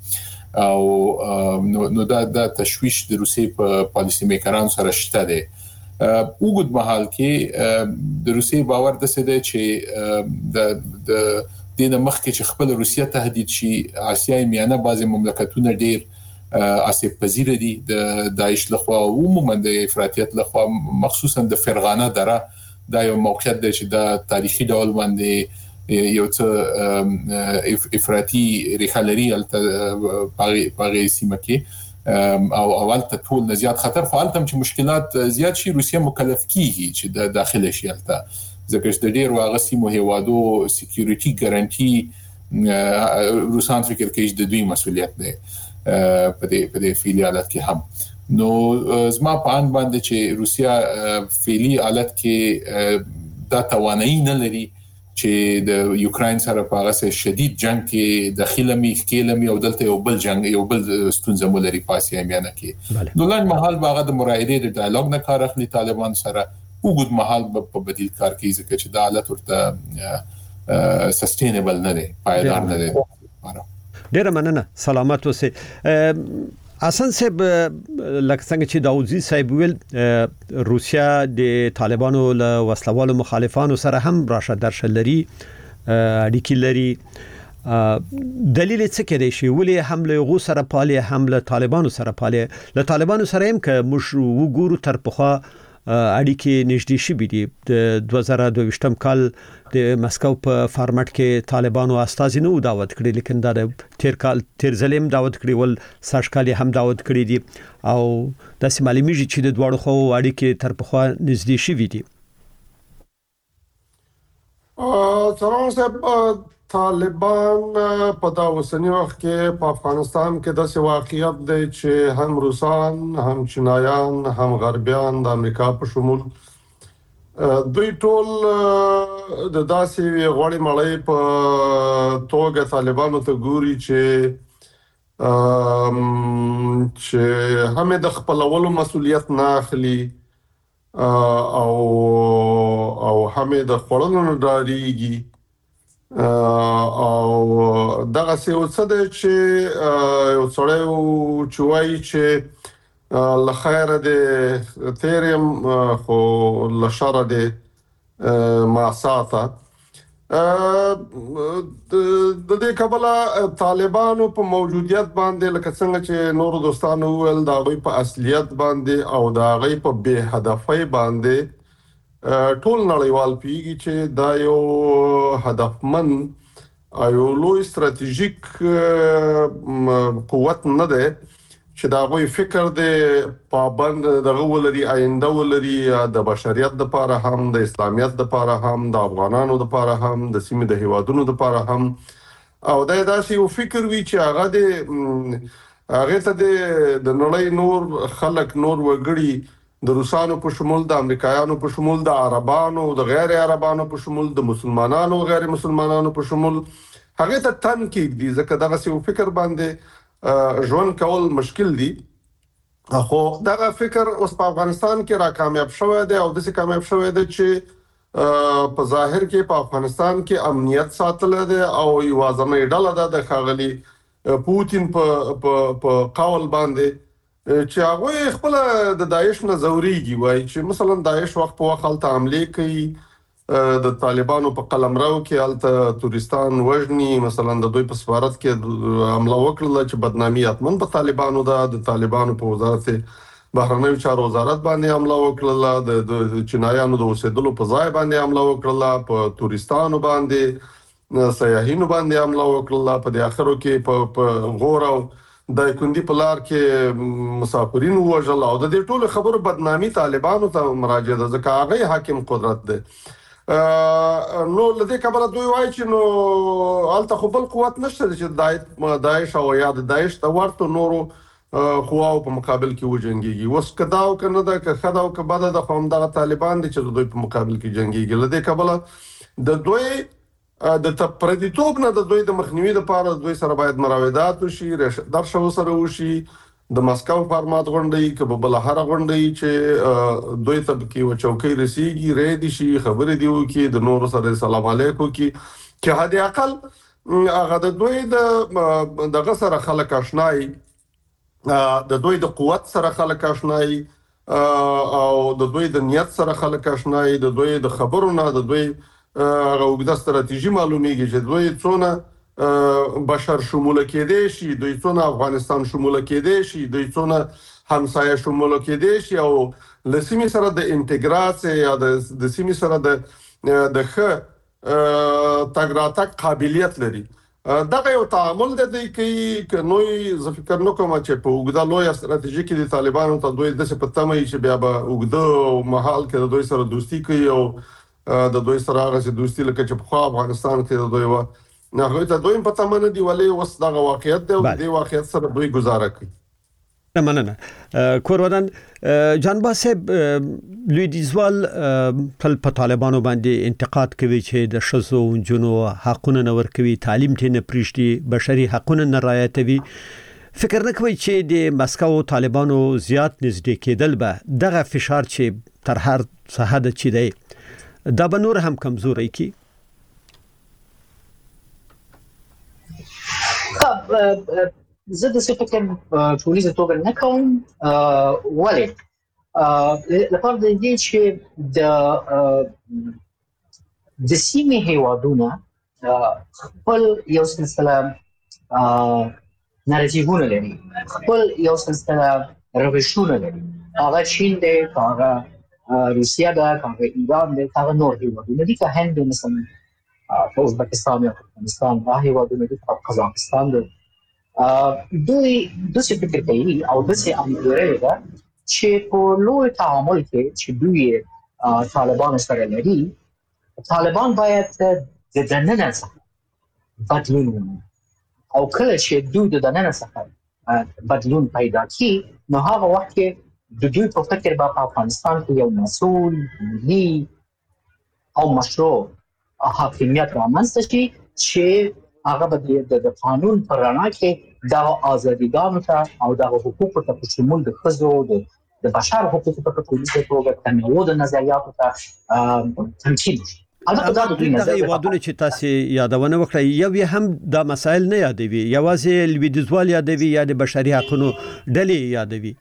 F: او نو دا تشویش د روسیې په پالیسی میکرانو سره شته دی. اوږد مهال کې د روسیې باور د څه دی چې د دینه مخکې چې خپل روسیه تهدید شي، آسیای میانه بعضی مملکتونه ډیر آسیب پذیر دي د داعش لخوا او عموما د افراطیت لخوا، مخصوصا د فرغانه دره دا یو موقعیت دی چې د تاریخي ډول باندې یو څه افراطي ریښه لري په سیمه کې او اول ته ټول نه زیات خطر، خو هلته چې مشکلات زیات شي روسیه مکلف کیږي چې د داخله شي هلته، ځکه چې د ډیر واغه سیمو هیوادو سکیورټي ګارانټي روسان فکر کوي د دوی مسولیت دی په دې فعالیت کې هم. نو زما په ان باندې چې روسیه فعلی حالت کې دا توانایي نه لري چې د یوکراین سره په هغه شدید جنگ کې داخله می او دلته یو بل جنگ یو بل ستونزه مولري په آسیا میانه کې. نو لاندې محل باغه د مرایدې د ډایالوګ نه کار اخلي طالبان سره، وګد محل په بدیل کار کوي ځکه چې د حالت ورته سستینبل نه دی، پایدار نه دی.
D: ډیره مننه، سلامت اوسئ. حسن صاحب، لکه څنګه چې داوودزی صاحب ویل، روسیا د طالبانو له وسلوالو مخالفانو سره هم راشه درشه لري، اړیکې لري. دلیل څه کېدای شي ولې هم له غو سره پالي هم له طالبانو سره پالي؟ له طالبانو سره هم که موږ وګورو تر پخوا اړیکې نږدې شوي دي. د 2022 کال د مسکو په فارمټ کې طالبانو استازي نو دعوت کړی، لیکن دا تیر ځلیم دعوت کړی ول، ساشکالي هم دعوت کړی دي او د سیمالي میږي چې د دوړو خو اړیکې تر پخوا نږدې شوي دي.
E: سلام صاحب، طالبان په دا اوسنی وخت کې په افغانستان کې د واقعیت دی چې هم روسان، هم چینایان، هم غربیان د امریکا په شمول دوی ټول د داسې غوړې مړۍ په توګه طالبانو ته ګوري چې هم د خپلولو مسولیت نه اخلي او هم د خپلولو نه ډاریږي او دغه څه د چې یو سړی چوي چې لخيره د تیرم خو لشره د معصاته د دې کبله طالبانو په موجودیت باندې لکه څنګه چې نور دوستانو ول دا غوي په اصليت باندې او دا غوي په بے هدفۍ باندې ټول نړیوال پیږي چې دا یو هدفمن او لوی ستراتیژیک قوت نه ده چې دا غوي فکر د پابند دغه ولري، آینده ولري، د بشریت لپاره هم، د اسلامیت لپاره هم، د افغانانو لپاره هم، د سیمې د هیوادونو لپاره هم، او دا داسې یو فکر وی چې هغه ته د نړۍ نور خلک، نور وګړي، د روسانو په شمول، د امریکایانو په شمول، د عربانو، د غیر عربانو په شمول، د مسلمانانو غیر مسلمانانو په شمول هغه ته تن کې دي، ځکه دغه څه فکر باندې ژوند کول مشکل دي. خو دغه فکر اوس په افغانستان کې را کامیاب شوی دی او د څه کامیاب شوی دی چې په ظاهر کې په افغانستان کې امنیت ساتل دي او یوازنۍ ډله د خاغلی پوتین په قول باندې چې هغه خپل د داعش نه زوريږي، وای چې مثلا داعش وخت په وخت حالت حمله کوي، د طالبانو په قلمرو کې حالت تورستان وژني، مثلا د دوی په سفارت کې حمله وکړه چې بدنامي اتمن په طالبانو د طالبانو په وزارت بهرنیو چارو وزارت باندې حمله وکړه، د چینایانو د اوسېدلو په ځای باندې حمله وکړه، په تورستانو باندې سیاحینو باندې حمله وکړه، په اخرو کې په غور او د کندي په لار کې مسافرین وژل او د دې ټولو خبرو بدنامي طالبانو ته مراجعه ده ځکه هغه حاکم قدرت ده. نو لدې کبره دوی وایي چې نو الته خپل قوت نشته چې داعش او یا د داعش د ورته نورو قواو په مقابل کې وجنګيږي. وس کداو کنه دا که خداو که بعد د قوم د طالبان دي چې دوی په مقابل کې جنګيږي. لدې کبره د دوی د تپردیتوب نه د دوی د مخنیوي لپاره دوی سره باید مراودات وشي، درشو سره وشي، د مسکو فارمات غونډي کې په بل هر غونډي چې دوی ته کې و چوکۍ رسیږي ریدي شي خبرې دی وکي د نور سره سلام علیکم کې هدي اقل هغه د دوی د غسر خلک آشنای د دوی د قوت سره خلک آشنای او د دوی د نیت سره خلک آشنای د دوی د خبرونه د دوی غوږه ستراتیژي معلومیږي چې دوی څونه بشر شمول کېدې شي، دوی څونه افغانستان شمول کېدې شي، دوی څونه همسایه شمول کېدې شي او لسیمه سره د انټګراسي یا د سیمه سره د ښه تګراتک قابلیت لري. دا یو تعامل د دې کې نوې ز فکر نو کوم چې په وګړه لوی ستراتیژي کې د طالبانو ته دوی د څه پته مې چې بیا به وګړه محل کې د دوی سره دوستي کوي او د دوی سره هغه دوستي لکه چې په افغانستان کې د دوی و نه ته دوی په تمنه دی ولې وس دا واقعیت دی او د واقعیت سره دوی گزاره کوي.
D: مننه کورودان جانبا صاحب لویدیزوال په طالبانو باندې انتقاد کوي چې د شذو جنو حقونه نه ورکوي، تعلیم ته نه پریشتي، بشري حقونه نه رعایتوي. فکر نه کوي چې د مسکو طالبانو زیات نږدې کېدل به دغه فشار چې تر هر څه حد چي دی دا به نور هم کمزوري کی؟
B: زه د څه فکر ټولیزه توګه نه کوم ولې لپاره د دې چې د سیمې هیوادونه خپل یو سلسله نارټیوونه لري، خپل یو سلسله روشونه لري. هغه چین دی، هغه روسیه ده، هغه ایران ده، هغه نور هیوادونه دي، که هند مثلا ازبکستان یا افغانستان، هغه هیوادونه دي، قزاقستان ده. دوی داسې فکر کوي او داسې امیدواري ده چې په لوی تعامل کې چې دوی طالبان سره لري، طالبان باید د دننه څخه بدلون ومومي او کله چې دوی د دننه څخه بدلون پیدا کړي نو هغه وخت کې د دوی په فکر په افغانستان کې یو مسؤل، ملي او مشروع حاکمیت رامنځته شي چې هغه به د قانون پر رڼا کې د آزادیګانو ته او د حقوقو ته په شمول د ښځو د بشر حقوقو ته په ټولیزه توګه تنوع د نظریاتو ته تمثیل شي. البته دا د دوی نظر دی.
D: یوادونه چې تاسو یادونه وکړئ یو هم دا مسائل نه یادوي، یوازې لویدیزوال یادوي یا د بشري حقوقو ډلې یادوي.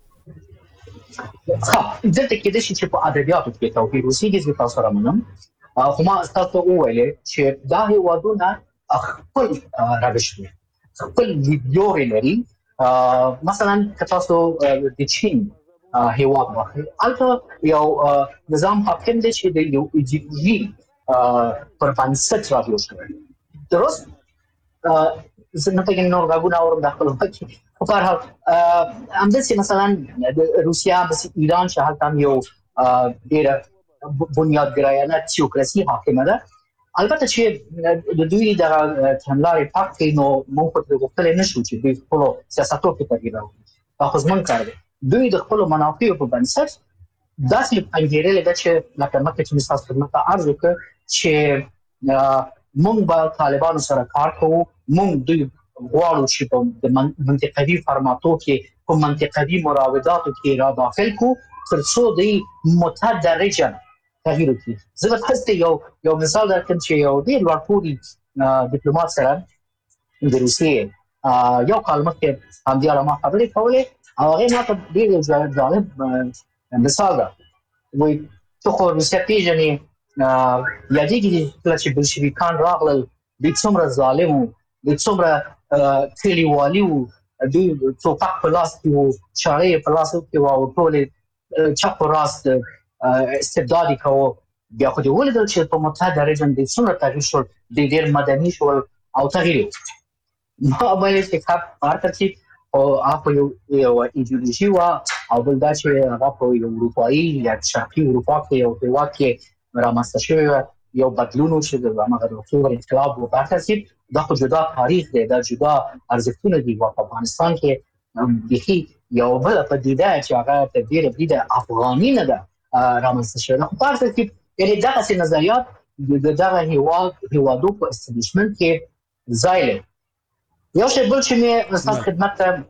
B: دلته کې د شي چې په ادبیاتو کې توپیر اوسېږي چې تاسو سره منم خو ما تاسو وویل چې دا هیوادونه خپل روش لري، خپل لیدلوري لري. مثلا که تاسو د چین هیواد واخلئ، هلته یو نظام حاکم دی چې د یو ایډیولوژي پر بنسټ راجوړ شوی. درست زه نه پوهېږم نور غږونه اورم د خپل وخت کې. خو په هر حال همداسې مثلا د روسیه، همداسې ایران چې هلته هم یو ډېره بنیادګرایانه تیوکراسي حاکمه ده. البته چې د دوی د کړنلارې پاک کوي نو موږ په غوښتلی نشو چې دوی خپلو سیاستو کې تغییر راوړي. دا خو زموږ کار دی. دوی د خپلو منافعو په بنسټ داسې انګېرلې ده چې لکه مخکې چې مې ستاسو خدمت ته عرض وکړ چې موږ به طالبانو سره کار کوو، موږ دوی غواړو چې په منطقوي فارماتو کې په منطقوي مراوداتو کې را داخل کړو تر څو دوی متدرجاً تغییر وکړي. زه به تاسو ته یو مثال درکړم چې یو ډېر لوړپوړي ډیپلومات سره د روسیې یو کال مخکې همدې اړه ما خبرې کولې او هغې ما ته ډېر جالب مثال ده. وایي ته خو روسیه پېژنې، یادېږي کله چې بلشویکان راغلل دوی څومره ظالم وو، دوی څومره کلیوالي وو، دوی ټوپک په لاس کې وو، چاړې یې په لاس کې وو او ټولې چپ و راست استبدادي کوو. بیا خو دې ولیدل چې په متدرجاً دوی څومره تغییر شول، دوی ډېر مدني شول او تغییر یې ما ویل چې کار کوي او هغه یو ایدئولوژي او بل دا چې هغه په یو اروپאי یا شرقي اروپا کې یو هیواد کې رامنځته شوی یو بدلون چې د اکتوبر انقلاب و برکت دا خو جدا تاریخ دی، دا جدا ارزښتونه دي. په افغانستان کې بخي یو بل پدیده چې هغه تبدیل پدیده افغاني نه ده رامنځته شوی. خو تاسو کې یعنی دغه سي نظریات دغه هیوادو په استابلیشمنت کې ځای لري. یو شی بل چې مې ستاسو خدمت ته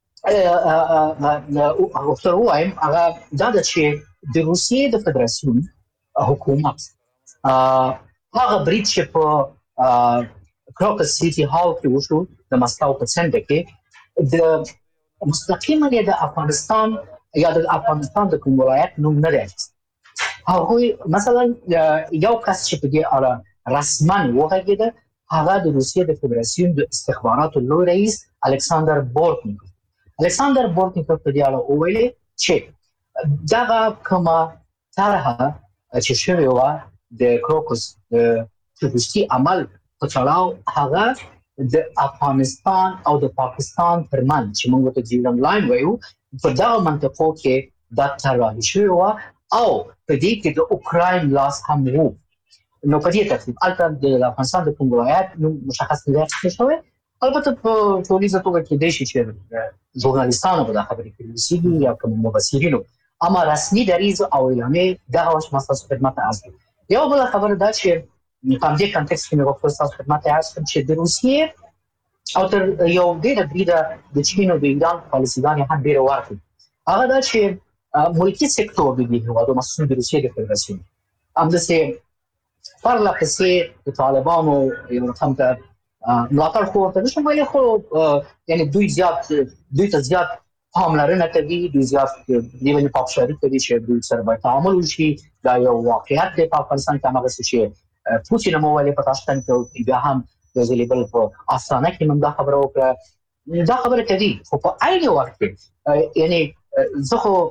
B: غوښتل وایم هغه دا ده چې د روسیې د فدراسیون حکومت هغه برید چې په کروکس سیټي هال کې وشو د مسکو په څنډه کې د مستقیما د افغانستان یا د افغانستان د کوم ولایت نوم نه دی. هغه مثلا یو کس چې په دې اړه رسما وغږېده هغه د روسیې د فدراسیون د استخباراتو لوی رئیس الکساندر بورتنیکوف په دې اړه وویل چې دغه کومه طرحه چې شوی و د کروکس د تروریستي عمل په تړاو هغه د افغانستان او د پاکستان ترمنځ چې موږ ته ډیورنډ لاین وایو په دغه منطقو کې د طرحه شوی و او په دې کې د اوکراین لاس هم وو. نو په دې ترتیب البته د افغانستان د کوم ولایت نو مشخص نه دی شوی. البته په ټولیزه توګه کې د شي چې ژورنالیستانو په خبرې کې سیدي یا کوم مبصرینو اما رسمي دریز او اعلانې دغه وخت مستاسو خدمت ته ارزو. یو بل خبره دا چې په دې کانټکست کې موږ مستاسو خدمت ته ارزو چې د روسیې او تر یو ډېر بریده د چین او د ایران پالیسیګانې هم ډېر ورته. هغه دا چې ملکی سکتور د دې هیوادو مخصوصا د روسیې د فدراسیون همداسې پرله پسې د طالبانو یو رقم ته ملاتړ کوي. نشم ویلی خو یعنی دوی ته زیات پاملرنه کوي، دوی زیات دې باندې پاپشاري کوي چې دوی سره باید تعامل وشي. دا یو واقعیت دی په افغانستان کې هغه چې پوتین مو ویلي په تاشکند کې بیا هم د زلیبل په افسانه کې موږ دا خبره وکړه. دا خبره کوي خو په عین وخت کې یعنی زه خو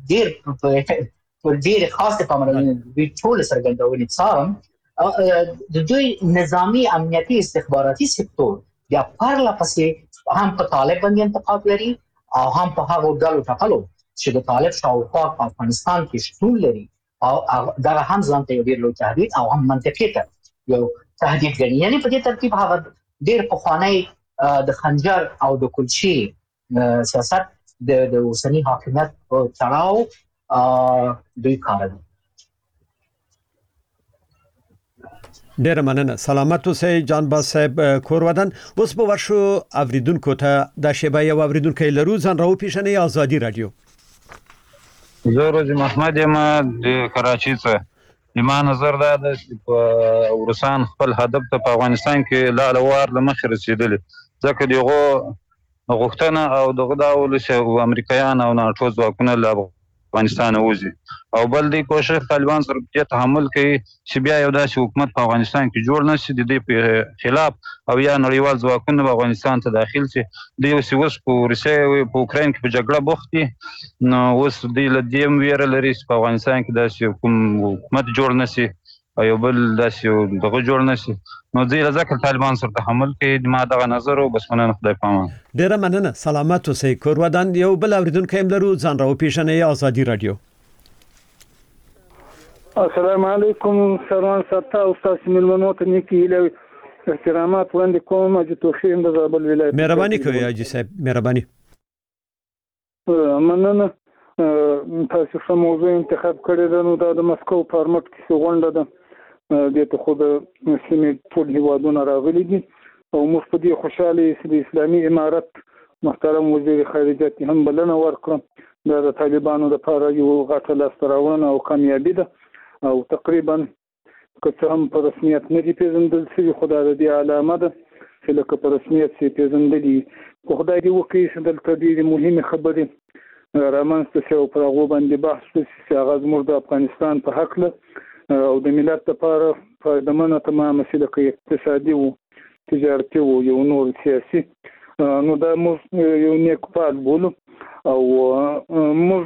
B: ډېر خاصه پاملرنه دوی ټول څرګندونې څارم. د دوی نظامی امنیتي استخباراتي سکتور یا پرله پسې هم په طالب باندې انتقاد لري او هم په هغو ډلو ټاکلو چې د طالب شاوخوا په افغانستان کې شتون لري او دغه هم ځان ته یو ډېر لوی تهدید او هم منطقي ته یو تهدید ګڼي. یعنی په دې ترتیب هغه ډېر پخوانی د خنجر او د کلچې سیاست د اوسني حاکمیت په تړاو دوی کار کوي.
D: ډیر مننه. سلامت اوسئ جان باز صاحب کورودن. اوس به ورشو اوریدونکو ته د شیبه یو اوریدونکو لرو ځان راو پیښنې ازادي رادیو.
G: زه روزي محمد یم د کراچۍ څخه. ما نظر دا ده چې په روسان خپل هدف ته په افغانستان کې لالوار لمخ رسیدلی ځکه دغه غوښتنه او دغه ډول چې امریکایان او ناټو ځواکونه له افغانستان وځي او بل دی کوشش طالبان سره په تحمل کوي چې بیا یو داسې حکومت په افغانستان کې جوړ نشي د دې په خلاف او یا نړیوال ځواکونه په افغانستان ته داخل شي. د یو سیوس په روسیې په اوکراین کې په جګړه بوخت دي. نو اوس د لدیم ویره لري چې په افغانستان کې داسې حکومت جوړ نشي او یو بل داسې دغه جوړ نشي. نو ځکه طالبان سره تحمل کوي. ما دغه نظر او بس مننه خدای پامان.
D: ډیر مننه. سلامت اوسئ کورودن. یو بل اوریدونکو هم لرو ځان راو پیښنې ازادي رادیو.
H: السلام علیکم سروان ستا استاد ملمنو ته نیکی له احترامات وړاندې کوم چې توخیم د زابل ولایت.
D: مهرباني کوئ حاجی صاحب مهرباني.
H: مننه. تاسو کوم موضوع انتخاب کړی ده نو دا د مسکو فارمټ کې غونډه ده. د ته خود سیمې ټول هیوادونه راغلي دي او موږ په دې خوشاله چې د اسلامي امارت محترم وزیر خارجه هم بلنه ورکړه. دا د طالبانو لپاره یو غټه لاسته راوړنه او کامیابي ده او تقریبا که څه هم په رسمیت نه دي پیژندل شوي خو دا د دې علامه ده چې لکه په رسمیت چې پیژندلي. خو خدای دې وکړي چې دلته ډېرې مهمې خبرې رامنځته شي او پر هغو باندې بحث وشي چې هغه زموږ د افغانستان په هکله او د ملت لپاره فایدهمنه تمامه شي لکه اقتصادي و تجارتي و یو نور سیاسي. نو دا موږ یو نیک فعال بولو او موږ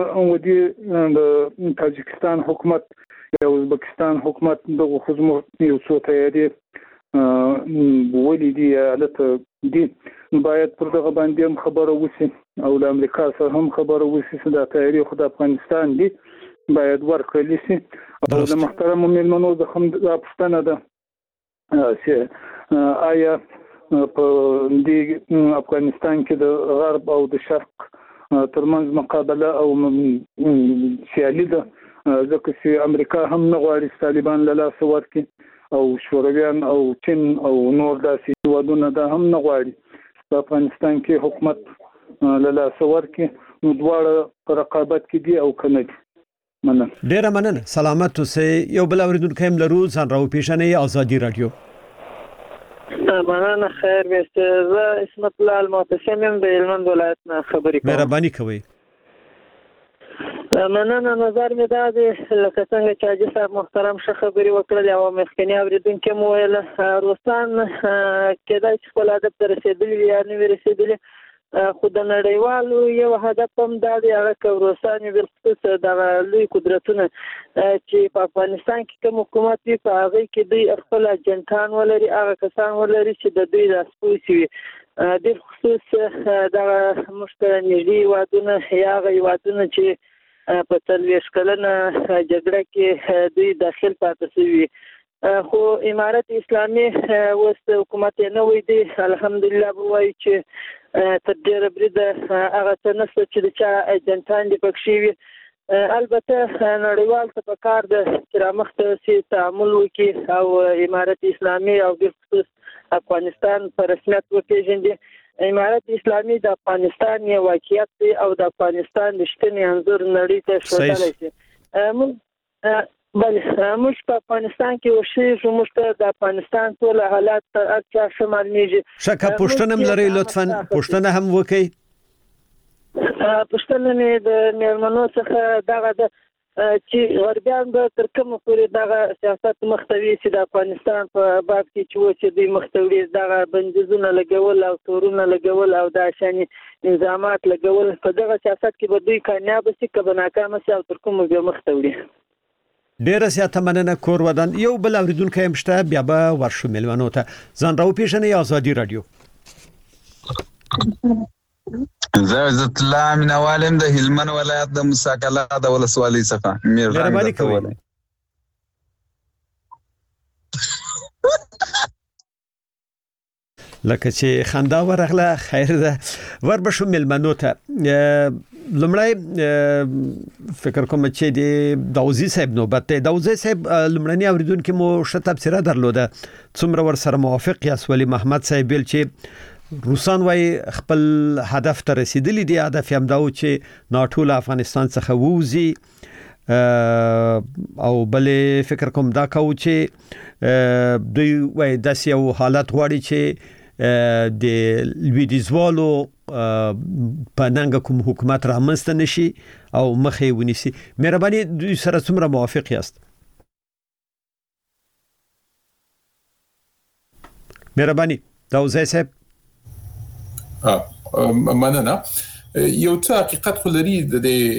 H: د تاجکستان حکومت یا ازبکستان حکومت دغه خو زموږ یو څو تیارې ولیدي هلته دي باید پر دغه باندې هم خبره وشي او د امریکا سره هم خبره وشي چې د تاریخ د افغانستان دي باید ورکړل شي او د محترم مېلمنو د هم د پښتنه ده چې آیا په دې افغانستان کې د غرب او د شرق ترمنځ مقابله او سیالي ده ځکه چې امریکا هم نه غواړي طالبان له لاسه ورکړي او شورویان او چین او نور داسې هېوادونه دا هم نه غواړي په افغانستان کې حکومت له لاسه ورکړي نو دواړه په رقابت کې دي او که نه دي.
D: ډیره مننه. سلامت اوسئ. یو بل اوریدونکی هم لرو، ځان راوپېژنئ. ازادي رادیو.
I: مننه. خیر وست. زه اسمت الله المعتصم یم د هلمند ولایت نه خبرې کوم.
D: مهرباني کوئ.
I: مننه. نظر مې دا دی لکه څنګه چې حاجي صاحب محترم ښه خبرې وکړلې او مخکني اورېدونکي مو ویل روسان کېدای شي خپل هدف ته رسېدلي وي یا نه وي رسېدلي، خو د نړیوالو یو هدف هم دا دی هغه که روسان وي بالخصوص دغه لوی قدرتونه چې په افغانستان کې کوم حکومت وي په هغې کې دوی خپل اجنټان ولري، هغه کسان ولري چې د دوی لاسپوڅي وي. بالخصوص دغه موږ ته نږدې هېوادونه یا هغه هېوادونه چې په 40 کلنه جګړه کې دوی داخل پاتې شوي، خو امارت اسلامي اوس حکومت یې نوی دی. الحمدلله به وایو چې تر ډېره بریده هغه څه نشته چې د چا ایجنټان دې پکښې وي. البته نړیوال ته پکار ده چې رامخته سي تعامل وکړي او امارت اسلامي او بالخصوص افغانستان په رسمیت وپېژني. امارت اسلامي د افغانستان یو واقعیت دی او د افغانستان رښتینی انځور نړۍ ته ښودلی شي. بله موږ په افغانستان کې اوسېږو، موږ ته د افغانستان ټول حالات تر هر چا ښه معلومېږي.
D: ښه که پوښتنه هم لرئ لطفا پوښتنه هم وکړئ.
I: پوښتنه مې د مېلمنو څخه دغه ده چې غربیان به تر کومه پورې دغه سیاست مخته وي چې د افغانستان په باب کې چې و چې دوی مخته وړي دغه بندیزونه لګول او تورونه لګول او دا شانې نظامات لګول، په دغه سیاست کې به دوی کامیابه شي که به ناکامه شي او تر کومه به مخته وړي.
D: ډیره زیاته مننه. کور ودان. یو بل اوریدونکی هم شته، بیا به ورشو مېلمنو ته. ځان راوپېژنئ. ازادي رادیو.
J: زه عزت الله مینوال یم د هلمند ولایت د موسی کلا د ولسوالۍ څخه.
D: مهرباني کوئ. لکه چې خندا ورغله خیر ده. وربشو مېلمنو ته. لمړی فکر کوم چې د داوزی صاحب نوبت دی. داوزی صاحب لمړنی اوریدونکو مو ښه تبصره درلوده، څومره ور سره موافق یاست؟ ولی محمد صاحب ویل چې روسان وايي خپل هدف ته رسیدلی دی، هدف هم دا و چې ناټو له افغانستان څخه ووځي، او بل فکر کوم دا کوي چې دوی وايي داسې یو حالت غواړي چې د لویدیځوالو په ننګ کوم حکومت رامنځته نشي او مخې ونیسي. مهرباني دوی سره څومره موافق یاست؟ مهرباني داوزی صاحب.
F: مننه. یو څه حقیقت خو لري د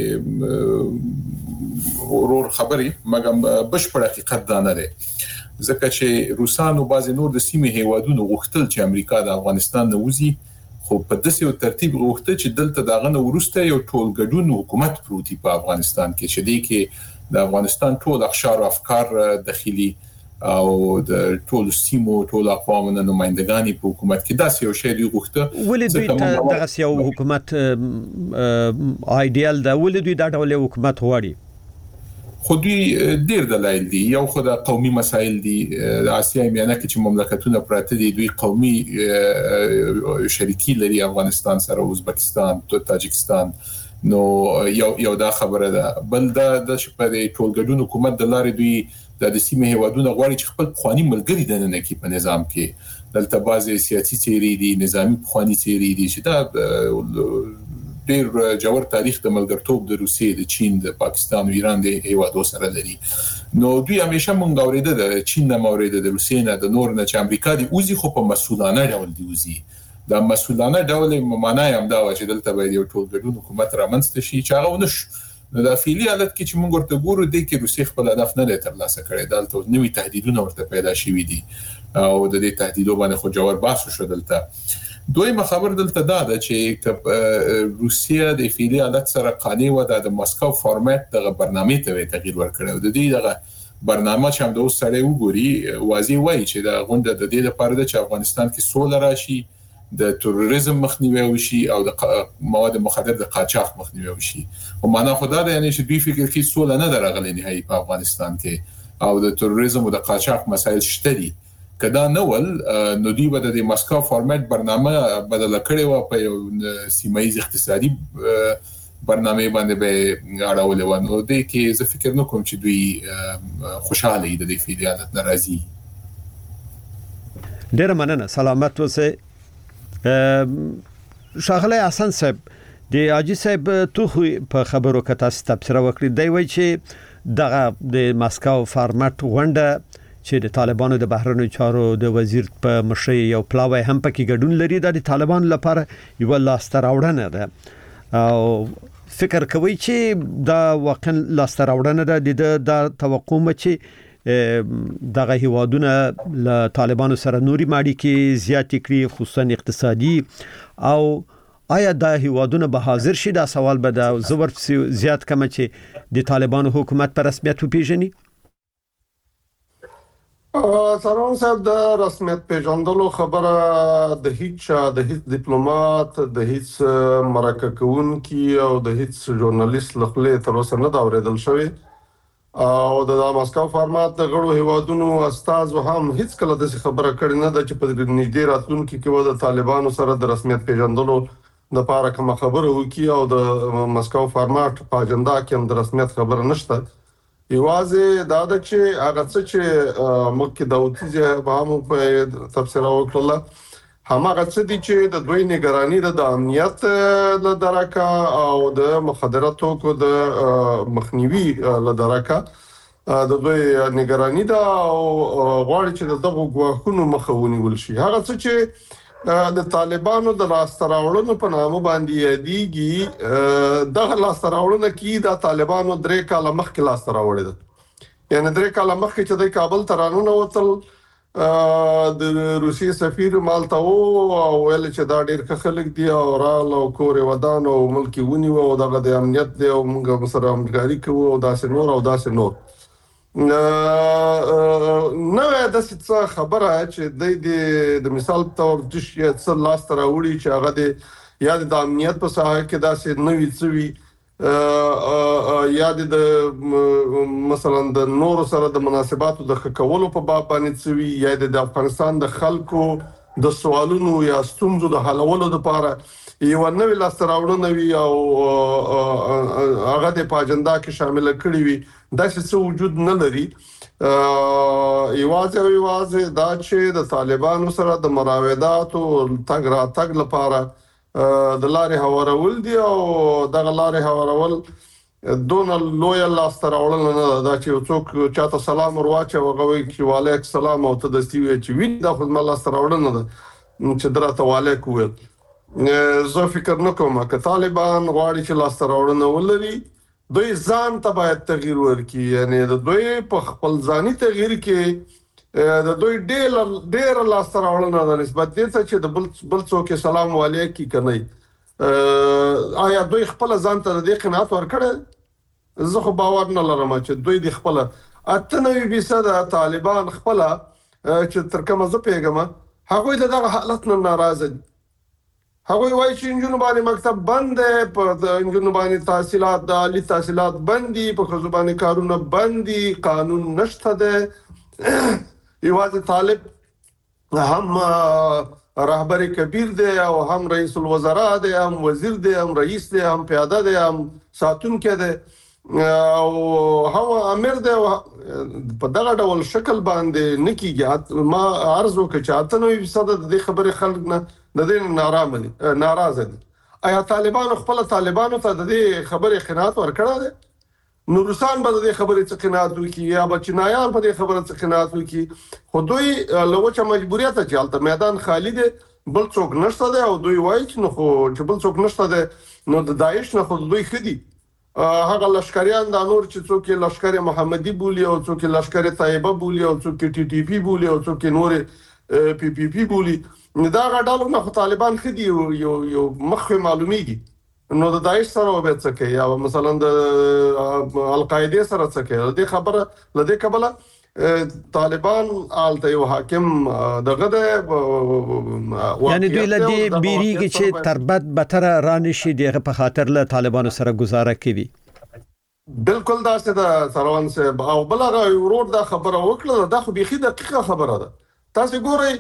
F: ورور خبري، مګم بشپړ حقیقت دا نه دی، ځکه چې روسانو بعضې نور د سیمې هیوادونو غوښتل چې امریکا د افغانستان نه وځي، خو په داسې یو ترتیب غوښتل چې دلته دغه نه وروسته یو ټولګډون حکومت پروتي په افغانستان کې، چې دی کې د افغانستان ټول اقشار او افکار داخلي او د ټول سیمو ټول اقوامو نمائندګانی په حکومت کې داسې یو شی دی غوښته. ولې
D: دوی دغه یو حکومت آیډیال ده؟ ولې دوی دا ډول حکومت غواړي؟
F: خو دوی ډیر دلایل دي. یو خو د قومي مسایل دي، د اسیا میانه کې چې مملکتونه پراته دي دوی قومي شریکی لري افغانستان سره، ازبکستان، تاجکستان، نو یو دا خبره ده. بل دا د شپه د ټولګډون حکومت د لارې دوی د سیمې هیوادونو غواړي چې خپل پخوانی ملګری دننه کې په نظام کې دلته بعضې سیاسي څیرې دي، نظامی پخوانی څیرې دي چې دا ډېر جوړ تاریخ د ملګرتوب د روسیې، د چین، د پاکستان او ایران د هیوادو سره لري. نو دوی همیشه مونږ اورېده د چین نه اورېده، د روسیې نه، د نور نه چې امریکا دی اوزي، خو په مسؤلانه ډول دی اوزي. دا مسؤلانه ډول معنی هم دا و چې دلته باید یو ټولګډون حکومت رامنځته شي چې هغه ونشو. نو د فعلي حالت کې چې موږ ورته ګورو دی کې روسیې خپل هدف نه دی ترلاسه کړی، دلته نوي تهدیدونه ورته پیدا شوي دي او د دې تهدیدو باندې خو جوړ بحث شو دلته. دویمه خبر دلته دا ده چې روسیا د فعالی حالت سره قانع و د مسکو فارمټ د برنامه ته تغییر ورکړ. د دې دغه برنامه چې هم د اوس سره وګوري واضح وایي چې د غونډه د دې لپاره د افغانستان کې سوله راشي، د تروریزم مخنیوي وشي او د مواد مخدر د قاچاق مخنیوي وشي. او معنا خدا ده یعنی چې دوی فکر کوي سوله نه درغلي نهایي په افغانستان کې او د تروریزم او د قاچاق مسایل شته دي. کدا نوول نو دی به د مسکو فارمټ برنامه بدل کړي و په یو سیمایي اقتصادي برنامه باندې به اړول و. نو د کې زه فکر نه کوم چې دوی خوشاله دي د فعالیت ناراضي.
D: ډیر مننه، سلامت اوسئ. شاغله حسن صاحب د اجي صاحب توخ په خبرو کې تاسو تبصره وکړه. دی وایي چې دغه د مسکو فارمټ غونډه چې د طالبانو د بهرنیو چارو د وزیر په مشرۍ یو پلاوی هم پکې ګډون لري، د طالبانو لپاره یو لاسته راوړنه ده او فکر کوي چې دا واقعا لاسته راوړنه ده. د توقع چې دغه هیوادونه له طالبانو سره نوري ماړي کې زیات کړي، خصوصا اقتصادي، او آیا دا هیوادونه به حاضر شي؟ دا سوال به د زور زیات کم چې د طالبانو حکومت پر رسمیت وپیژني.
E: سلام صاحب، د رسمیت پیژندلو خبره د هیڅ ډیپلوماټ، د هیڅ مرکه کوونکی او د هیڅ ژورنالیست لخوا تر اوسه نه دا اوریدل شوی. او د مسکو فارمټ د غړو هیوادونو استاد هم هیڅ کله د خبره کړې نه ده چې په نږدې راتلونکي کې د طالبانو سره د رسمیت پیژندلو د لپاره کوم خبره وکي او د مسکو فارمټ په اجنډا کې هم د رسمیت خبره نشته. یوازې دا ده چې هغه څه چې مکه داوودزی به هم په تفسیر وکړه هماغه څه دي چې د دوی نگرانی د امنیت له درکه او د مخدراتو کو د مخنیوي له درکه د دوی نگرانی دا او غواړي چې دغه غواخونو مخاوني ولشي. هغه څه چې د طالبانو د لاستراوړنو په نامه باندې یادېږي، دغه لاستراوړنه کې د طالبانو 3 کاله مخکې لاستراوړل دي. یعنی 3 کاله مخکې چې د کابل ترانونه وتل، د روسي سفیر مالته او ویل چې دا ډیر ښه خلک دي او رال او کور ودان او ملکی ونی او دغه د امنیت دی او موږ سره همکاري کوو او داسې نور او داسې نور. نو د څه خبره چې د مثال تور د څه لاس تر وړي چې هغه د یا د امنیت په ساحه کې داسې نوې څوي یا د مثلا د نور سره د مناسباتو د خکولو په باب باندې څوي یا د افغانستان د خلکو د سوالونو یا ستونزو د حلولو لپاره یو نوې لاستراوړنه وی او هغه د اجنډا کې شامل کړی وي. دا څه وجود نه لري. یوازې دا چې د طالبانو سره د مراوداتو تګ را تګ لپاره د لارې هوارول دي او دغه لارې هوارول دون لوی لاستراوړنه نه ده چې څوک چاته سلام ورواچي او غوي چې وعلیکم السلام او تدستي وي چې وی د خپل لاستراوړنه ده چې درته وعلیکم وي. زه فکر نه کوم چې طالبان غواړي چې لاستراوړنه ولري. دوی ځان ته باید تغییر ورکړي، یعنی د دوی په خپل ځاني تغییر کې د دوی ډېر لاستراوړنه ده نسبت دې ته چې د بل څوک سلام علیکم کوي. آیا دوی خپل ځان ته د قناعت ورکړي؟ زه خو باور نه لرم چې دوی د خپل 98% طالبان خپل چې تر کومه زه پیغام هغه دغه حالت نه ناراضه دي. هغه وایي چې انجونو باندې مکتب بند دی، په انجونو باندې تحصیلات د عالی تحصیلات بند دي، په خصوص باندې کارونه بند دي، قانون نشته ده. یوازې طالب هم رهبر کبیر دی او هم رئیس الوزراء دی، هم وزیر دی، هم رئیس دی، هم پیاده دی، هم ساتونکی دی او هم امیر دی. په دغه ډول شکل باندې نکیږي. ما عرض وکړ چې 98% د خبرې خلک نه د دې ناراضه دي. آیا طالبان خپل طالبانو ته د دې خبرې قناعت ورکړه ده؟ نورستان به د دې خبرې څخه قناعت وکړي یا بچنایان په دې خبره څخه قناعت وکړي؟ خو دوی لوچه مجبوریت چې حالت میدان خالی دی، بل څوک نشته دی او دوی وایي چې نو خو چې بل څوک نشته دی نو د داعش نه خو دوی خدي هغه لشکریان د نور چې څوک لشکره محمدي بولی او څوک لشکره طیبه بولی او څوک ټي ټي پی بولی او څوک نور پی پی پی بولی دا غډالو نه طالبان خدي یو مخ معلومیږي نو د داعش سره وبد څه کوي یا مثلا د القاعده سره څه کوي د خبره لدې قبله طالبان آلته یو حاکم دغه د
D: یعنی دوی لدی بیریږي چې تربت بتر رانشي دغه په خاطر له طالبانو سره گزاره کوي
E: بالکل دا څه د سروان صاحب او بلغه ورور دا خبره وکړه دا خو بيخي دقیقه خبره ده تاسو ګورئ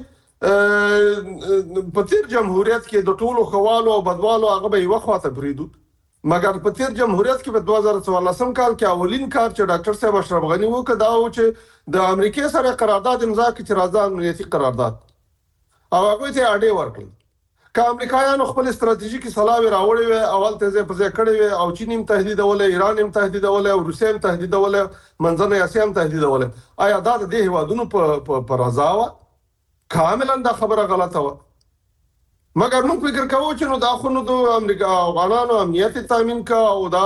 E: په تیر جمهوریت کې د ټولو خوالو او بدوالو هغه به یو خواته بریدو مګر په تیر جمهوریت کې په 2014 کال کې اولین کار چې ډاکټر صاحب اشرف غنی وکړ دا و چې د امریکای سره قرارداد امضا کړي چې راځه امنیتي قرارداد او هغه ته اډې ورکړي که امریکایانو خپل استراتیژیک صلاح راوړی وي اول ته ځې په ځای کړی وي او چین هم تهدیدول ایران هم تهدیدول او روسیا هم تهدیدول منځنۍ اسیا هم تهدیدول آیا دا د دې هیوادونو په رضاوه کاملا دا خبره غلطه و مګر موږ فکر کوو چې نو دا خو نو د امریکا افغانانو امنیت تامین کا او دا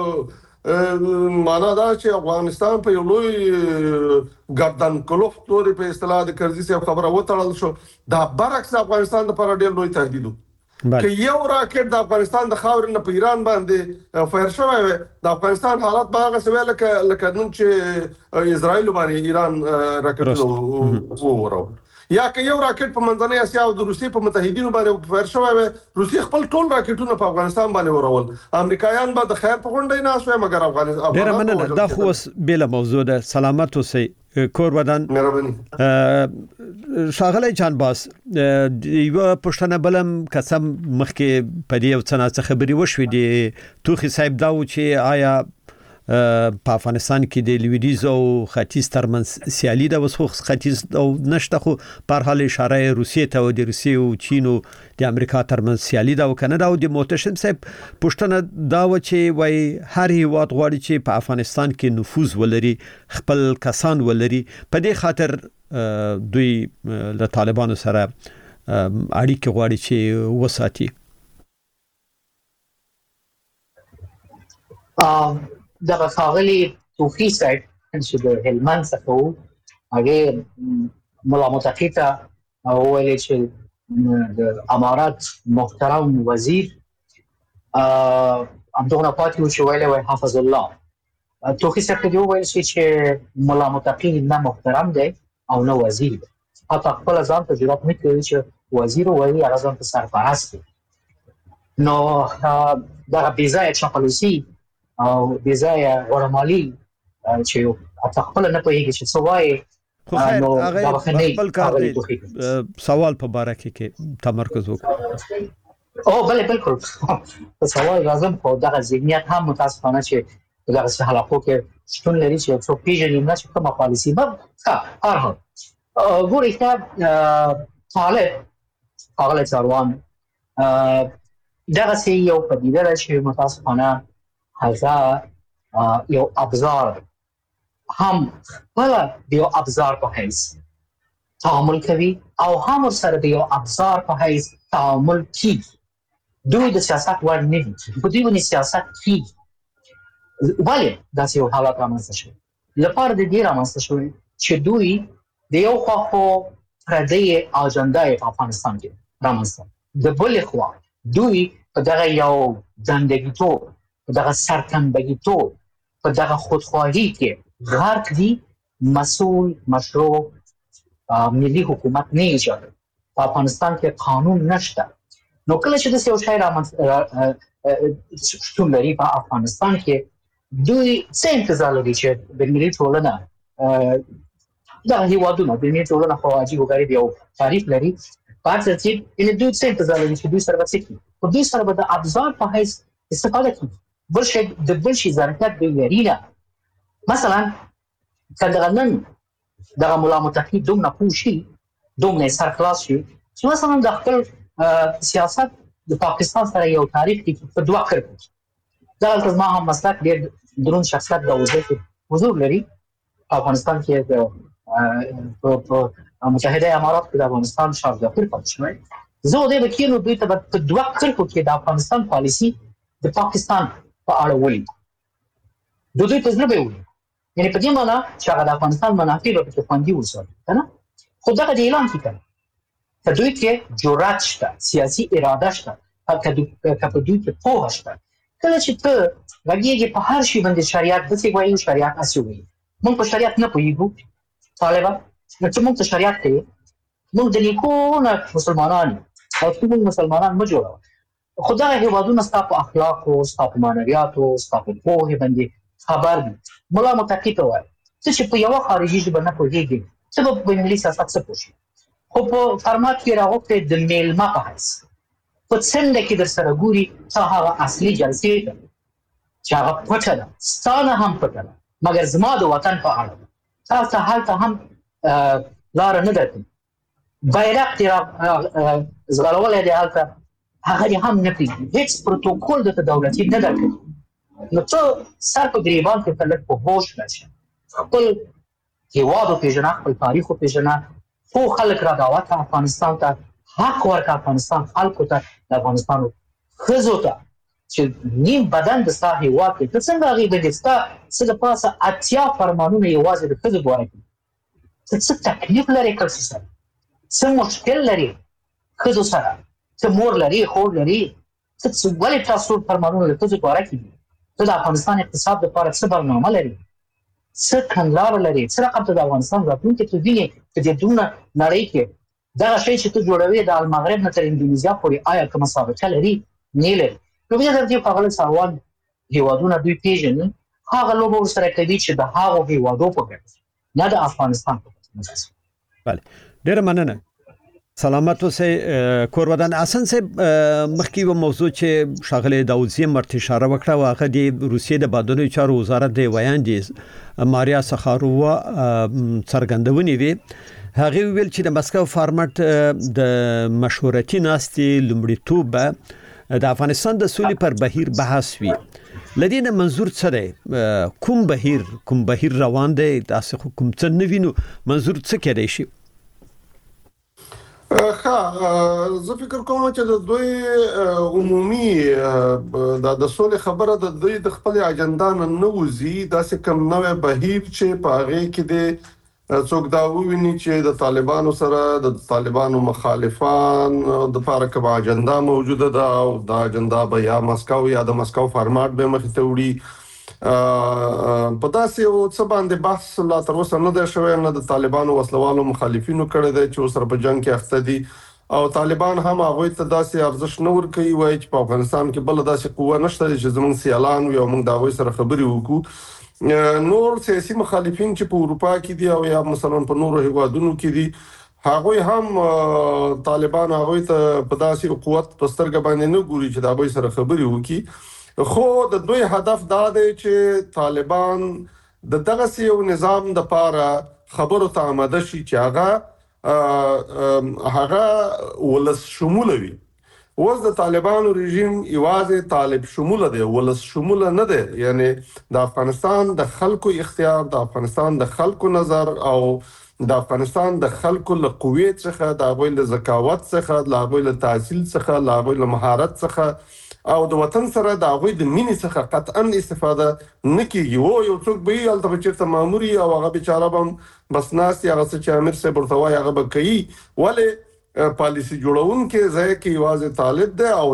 E: معنا دا چې افغانستان په یو لوی ګردن کلوف تورې په اصطلاح د کرزي صاحب خبره وتړل شو دا برعکس افغانستان لپاره ډېر لوی تهدید که یو راکټ د افغانستان د خاورې نه په ایران باندې فایر شوی وي د افغانستان حالت به هغه سوي لکه نن چې اسرائیل باندې ایران راکټ وورو یا که یو راکټ په منځنۍ اسیا او د روسي په متحدینو باندې فایر شوی وي روسي خپل ټول راکټونه په افغانستان باندې ورول امریکایان به د خیر په غونډه نه اسوي مګر افغانستان
D: ډېر مننه دا خو بل موضوع ده سلامت اوسئ کور ودان شاغلی جان باس یو پښتنه بلم قسم مخکې په دې څه نه خبري وشوي دي توخي صاحب دا و چې آیا په افغانستان کې د لویدیز او ختیځ ترمنځ سیالي د وسخ ختیځ او نشته خو په حال اشاره روسیې ته او د روسیې او چین او د امریکا ترمنځ سیالي دا او کنه او د موتشم صاحب پښتنه دا و چې وای هر هیواد غواړي چې په افغانستان کې نفوذ ولري خپل کسان ولري په دې خاطر دوی له طالبانو سره اړیکې غواړي چې وساتي
B: دا خاغلی توفی صاحب چې د هلمند څخه وو هغه مولا متقی ته ویل چې د امارات محترم وزیر عبدالله پاتیو چې ویل حافظ الله توفی صاحب ته ویل چې مولا متقی نه محترم دی او نه وزیر حتی خپل ځان ته جواب نه کوي چې وزیر وایي هغه ځان ته سرپرست نو دا بيځای چاپلوسي او بيځای ورمالي چې خپل نه پوهیږي چې څه وایي
D: نو دا خپل کار دی سوال په باره کې تمرکز وکړو
B: او بالکل په سوال راځم خو دا ذهنیت هم متاسفانه چې دا څه حالاتو کې شتون لري چې څو پیژنې نه چې کومه پالیسي به هر ګوري چې طالب څاروان دا څه یو پدیده ده چې متاسفانه هغه یو ابزار هم ولا یو ابزار په حیث تعامل کوي او هم سره د یو ابزار په حیث تعامل کوي دوی د سیاست ور نه دي په دې باندې سیاست کوي ولی دا یو حالت رامنځته شوی لپاره د دې رامنځته شوی چې دوی د یو خو پردی اجنډا په افغانستان کې رامنځته د بل خوا دوی په دغه یو ځندګیتوب په دغه سرکنبګیتوب په دغه خودخواهی کې غرق دي مسؤل مشروع ملي حکومت نه ایجاد په افغانستان کې قانون نشته نو کله چې د یو شای رامنځته شتون لري په افغانستان کې دوی څه انتظار لري چې د ملي ټولنه دا هیوادونه د ملي ټولنه خواجی وګړي یو تعریف لري پاتې چې ان دوی څه انتظار لري چې دوی سره وسیکي او دوی سره د ابزار په حیث استفاده کوي بلشي د بلشي ظرفیت دی لري مثلا کله نن د مولا متقی دومره پوشي دومره سرخلاص شي چې مثلا د خپل سیاست د پاکستان سره یو تاریخ کې په دوه کړ دا لازم هم مسلک ډېر درون شخصیت د وزیر حضور لري افغانستان کې د متحده امارات کې د افغانستان شاه ظفر پاتې شوی زه د وکیلو دوی ته په دوه کړو کې د افغانستان پالیسی د پاکستان په اړه ولي دوی تجربه ولي یعنی په دې معنی چې هغه د افغانستان منافع په خوندي وساتي کنه خو دا د اعلان کړه که دوی کې جرأت شته، سیاسي اراده شته، که په دوی کې پوهه شته. کله چې ته غږیږي په هر شي باندې شریعت داسې وایي، شریعت هسې وایي. موږ په شریعت نه پوهېږو طالبان، نو چې موږ ته شریعت کوي، موږ د نیکونه مسلمانان او ته موږ مسلمانان مه جوړوه. خو دغه هېوادونه ستا په اخلاقو، ستا په معنویاتو، ستا په پوهې باندې خبر دي. ملا متقي ته وایي ته چې په یوه خارجي ژبه نه پوهېږې، ته به په بینالمللي سیاست څه پوه شې. خو په فرمات کې راغوښتی د میلمه په حیث په څنډه کې در سره ګوري، ته هغه اصلي جلسې ته چې هغه پټه ده، ستا نه هم پټه ده، مګر زما د وطن په اړه ده. تاسو ته هلته هم لاره نه درکوي. بیرغ دې ځغلولی دی هلته، هغه دې هم نه پرېږدي. هېڅ پروتوکول درته دولتي نه درکوي. نو ته سر په ګریبان کې ته لږ په هوش راشه، خپل هېواد وپېژنه، خپل تاریخ وپېژنه، خو خلک را دعوت ته افغانستان ته، حق ورکړه افغانستان خلکو ته، د افغانستان ښځو ته چې نیم بدن د ستا هېواد کې، ته څنګه هغې باندې ستا څه د پاسه 80 فرمانونه یوازې د ښځو باره کې، ته څه تکلیف لرې کړ سره، څه مشکل لرې ښځو سره، ته مور لرې، خور لرې، ته ولې تاسو فرمانونه د ښځو باره کې دي؟ ته د افغانستان اقتصاد لپاره څه برنامه لري؟ څه کړنلاره لري؟ څه رقم ته د افغانستان راتلونکی ته وینې چې د دومره نړۍ کې دغه شی چې ته جوړوې د المغرب نه تر اندونیزیا پورې آیا کومه سابقه لري؟ نه لري. نو بیا در دې ښاغلی سروان هېوادونه دوی پېژني، هغه لوبه ورسره کوي چې د هغو هېوادو په ګټه، نه د افغانستان په ګټه.
D: بله، ډېره مننه. سلامت اوسئ کورودان. حسن صاحب، مخکې یوه موضوع چې ښاغلی داودزي ورته اشاره وکړه او هغه د روسیې د بهرنیو چارو وزارت د ویاندې ماریا سخارووا څرګندونې وې. هغې وویل چې د مسکو فارمټ د مشورتي ناستې لومړیتوب به د افغانستان د سولې پر بهیر بحث وي. لدې نه منظور څه دی؟ کوم بهیر روان دی؟ داسې خو کوم څه نه وینو، منظور څه کېدای شي؟
E: زه فکر کوم چې د دوی عمومي د سولې خبره د دوی د خپل اجنډا نه وځي. داسې کوم نوې بهیر چې په هغې کې د څوک دا وویني چې د طالبانو سره د طالبانو مخالفان د لپاره کومه اجنډا موجوده ده او دا اجنډا به یا مسکو یا د مسکو فارمات به مخې ته وړي. په داسې یو څه باندې بحث لا تر اوسه نه دی شوی، نه د طالبانو وسلوالو مخالفینو کړی دی چې ورسره په جنګ کې اخته دي، او طالبان هم هغوی ته داسې ارزښت نه ورکوي، وایي چې په افغانستان کې بله داسې قوه نشته چې زموږ سیالان وي او موږ د هغوی سره خبرې وکړو. نور سیاسي مخالفین چې په اروپا کې دي او یا مثلا په نورو هیوادونو کې دي، هغوی هم طالبان هغوی ته په داسې قوت په سترګه باندې نه ګوري چې د هغوی سره خبرې وکړي. خو د دوی هدف دا دی چې طالبان د دغسې یو نظام د پاره خبرو ته آماده شي چې هغه ولس شموله وي. اوس د طالبانو رژیم یوازې طالب شموله دی، ولس شموله نه دی. یعنی د افغانستان د خلکو اختیار، د افغانستان د خلکو نظر او د افغانستان د خلکو له قوې څخه، د هغوی له ذکاوت څخه، د هغوی له تحصیل څخه، د هغوی له مهارت څخه او د وطن سره د هغوی د مینې څخه قطعا استفاده نه کېږي. یو څوک به وي هلته به چېرته مامور وي او هغه بیچاره به هم بس ناست وي، هغه څه چې امیر صاحب ورته وایي هغه به کوي. ولې پالیسي جوړونکي ځای کې یوازې طالب دی او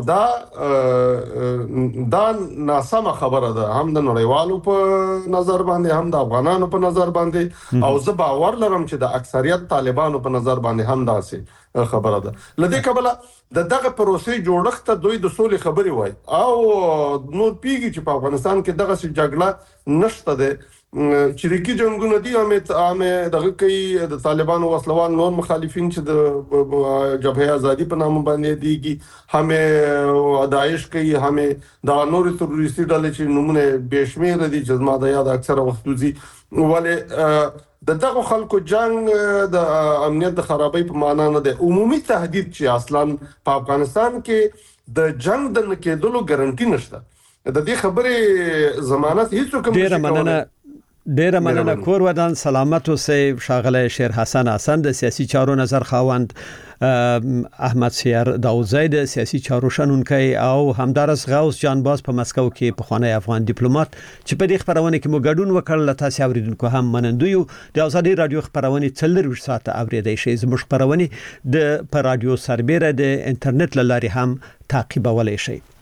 E: دا ناسمه خبره ده، هم د نړیوالو په نظر باندې، هم د افغانانو په نظر باندې، او زه باور لرم چې د اکثریت طالبانو په نظر باندې هم داسې خبره ده. لدې کبله د دغه پروسې جوړښت ته دوی د سولې خبرې وایي او نور پیږي چې په افغانستان کې دغسې جګړه نشته ده. چریکي جنگونه دي، همې دغه کوي د طالبانو وسلوال نور مخالفین چې د جبهه ازادي په نامه باندې دیږي، همې داعش کوي، همې د نورې تروریستي ډلې چې نومونه بې شمېره دي چې زما د یاد اکثره وخت وځي. ولې د دغه خلکو جنگ د امنیت د خرابۍ په معنا نه دی. عمومي تهدید چې اصلا په افغانستان کې د جنگ د نه کېدلو ګارنټي نشته. د دې خبرې ضمانت هیڅوک هم
D: ډېره مننه ډیره مننه کور ودان سلامت اوسئ شاغله شیر حسن د سیاسي چارو نظر خاوند احمد سیر داوزی د سیاسي چارو شنونکي او همدارس غوث جان باز په مسکو کې په خوانی افغان ډیپلوماټ چې په دې خبرونه کې مو ګډون وکړل تاسو اوریدونکو هم منندوی د ازادي رادیو خبرونه 30 ساعت اوریدای شئ زموږ خبرونه د پر رادیو سربېره د انټرنیټ لاري هم تعقیبولای شئ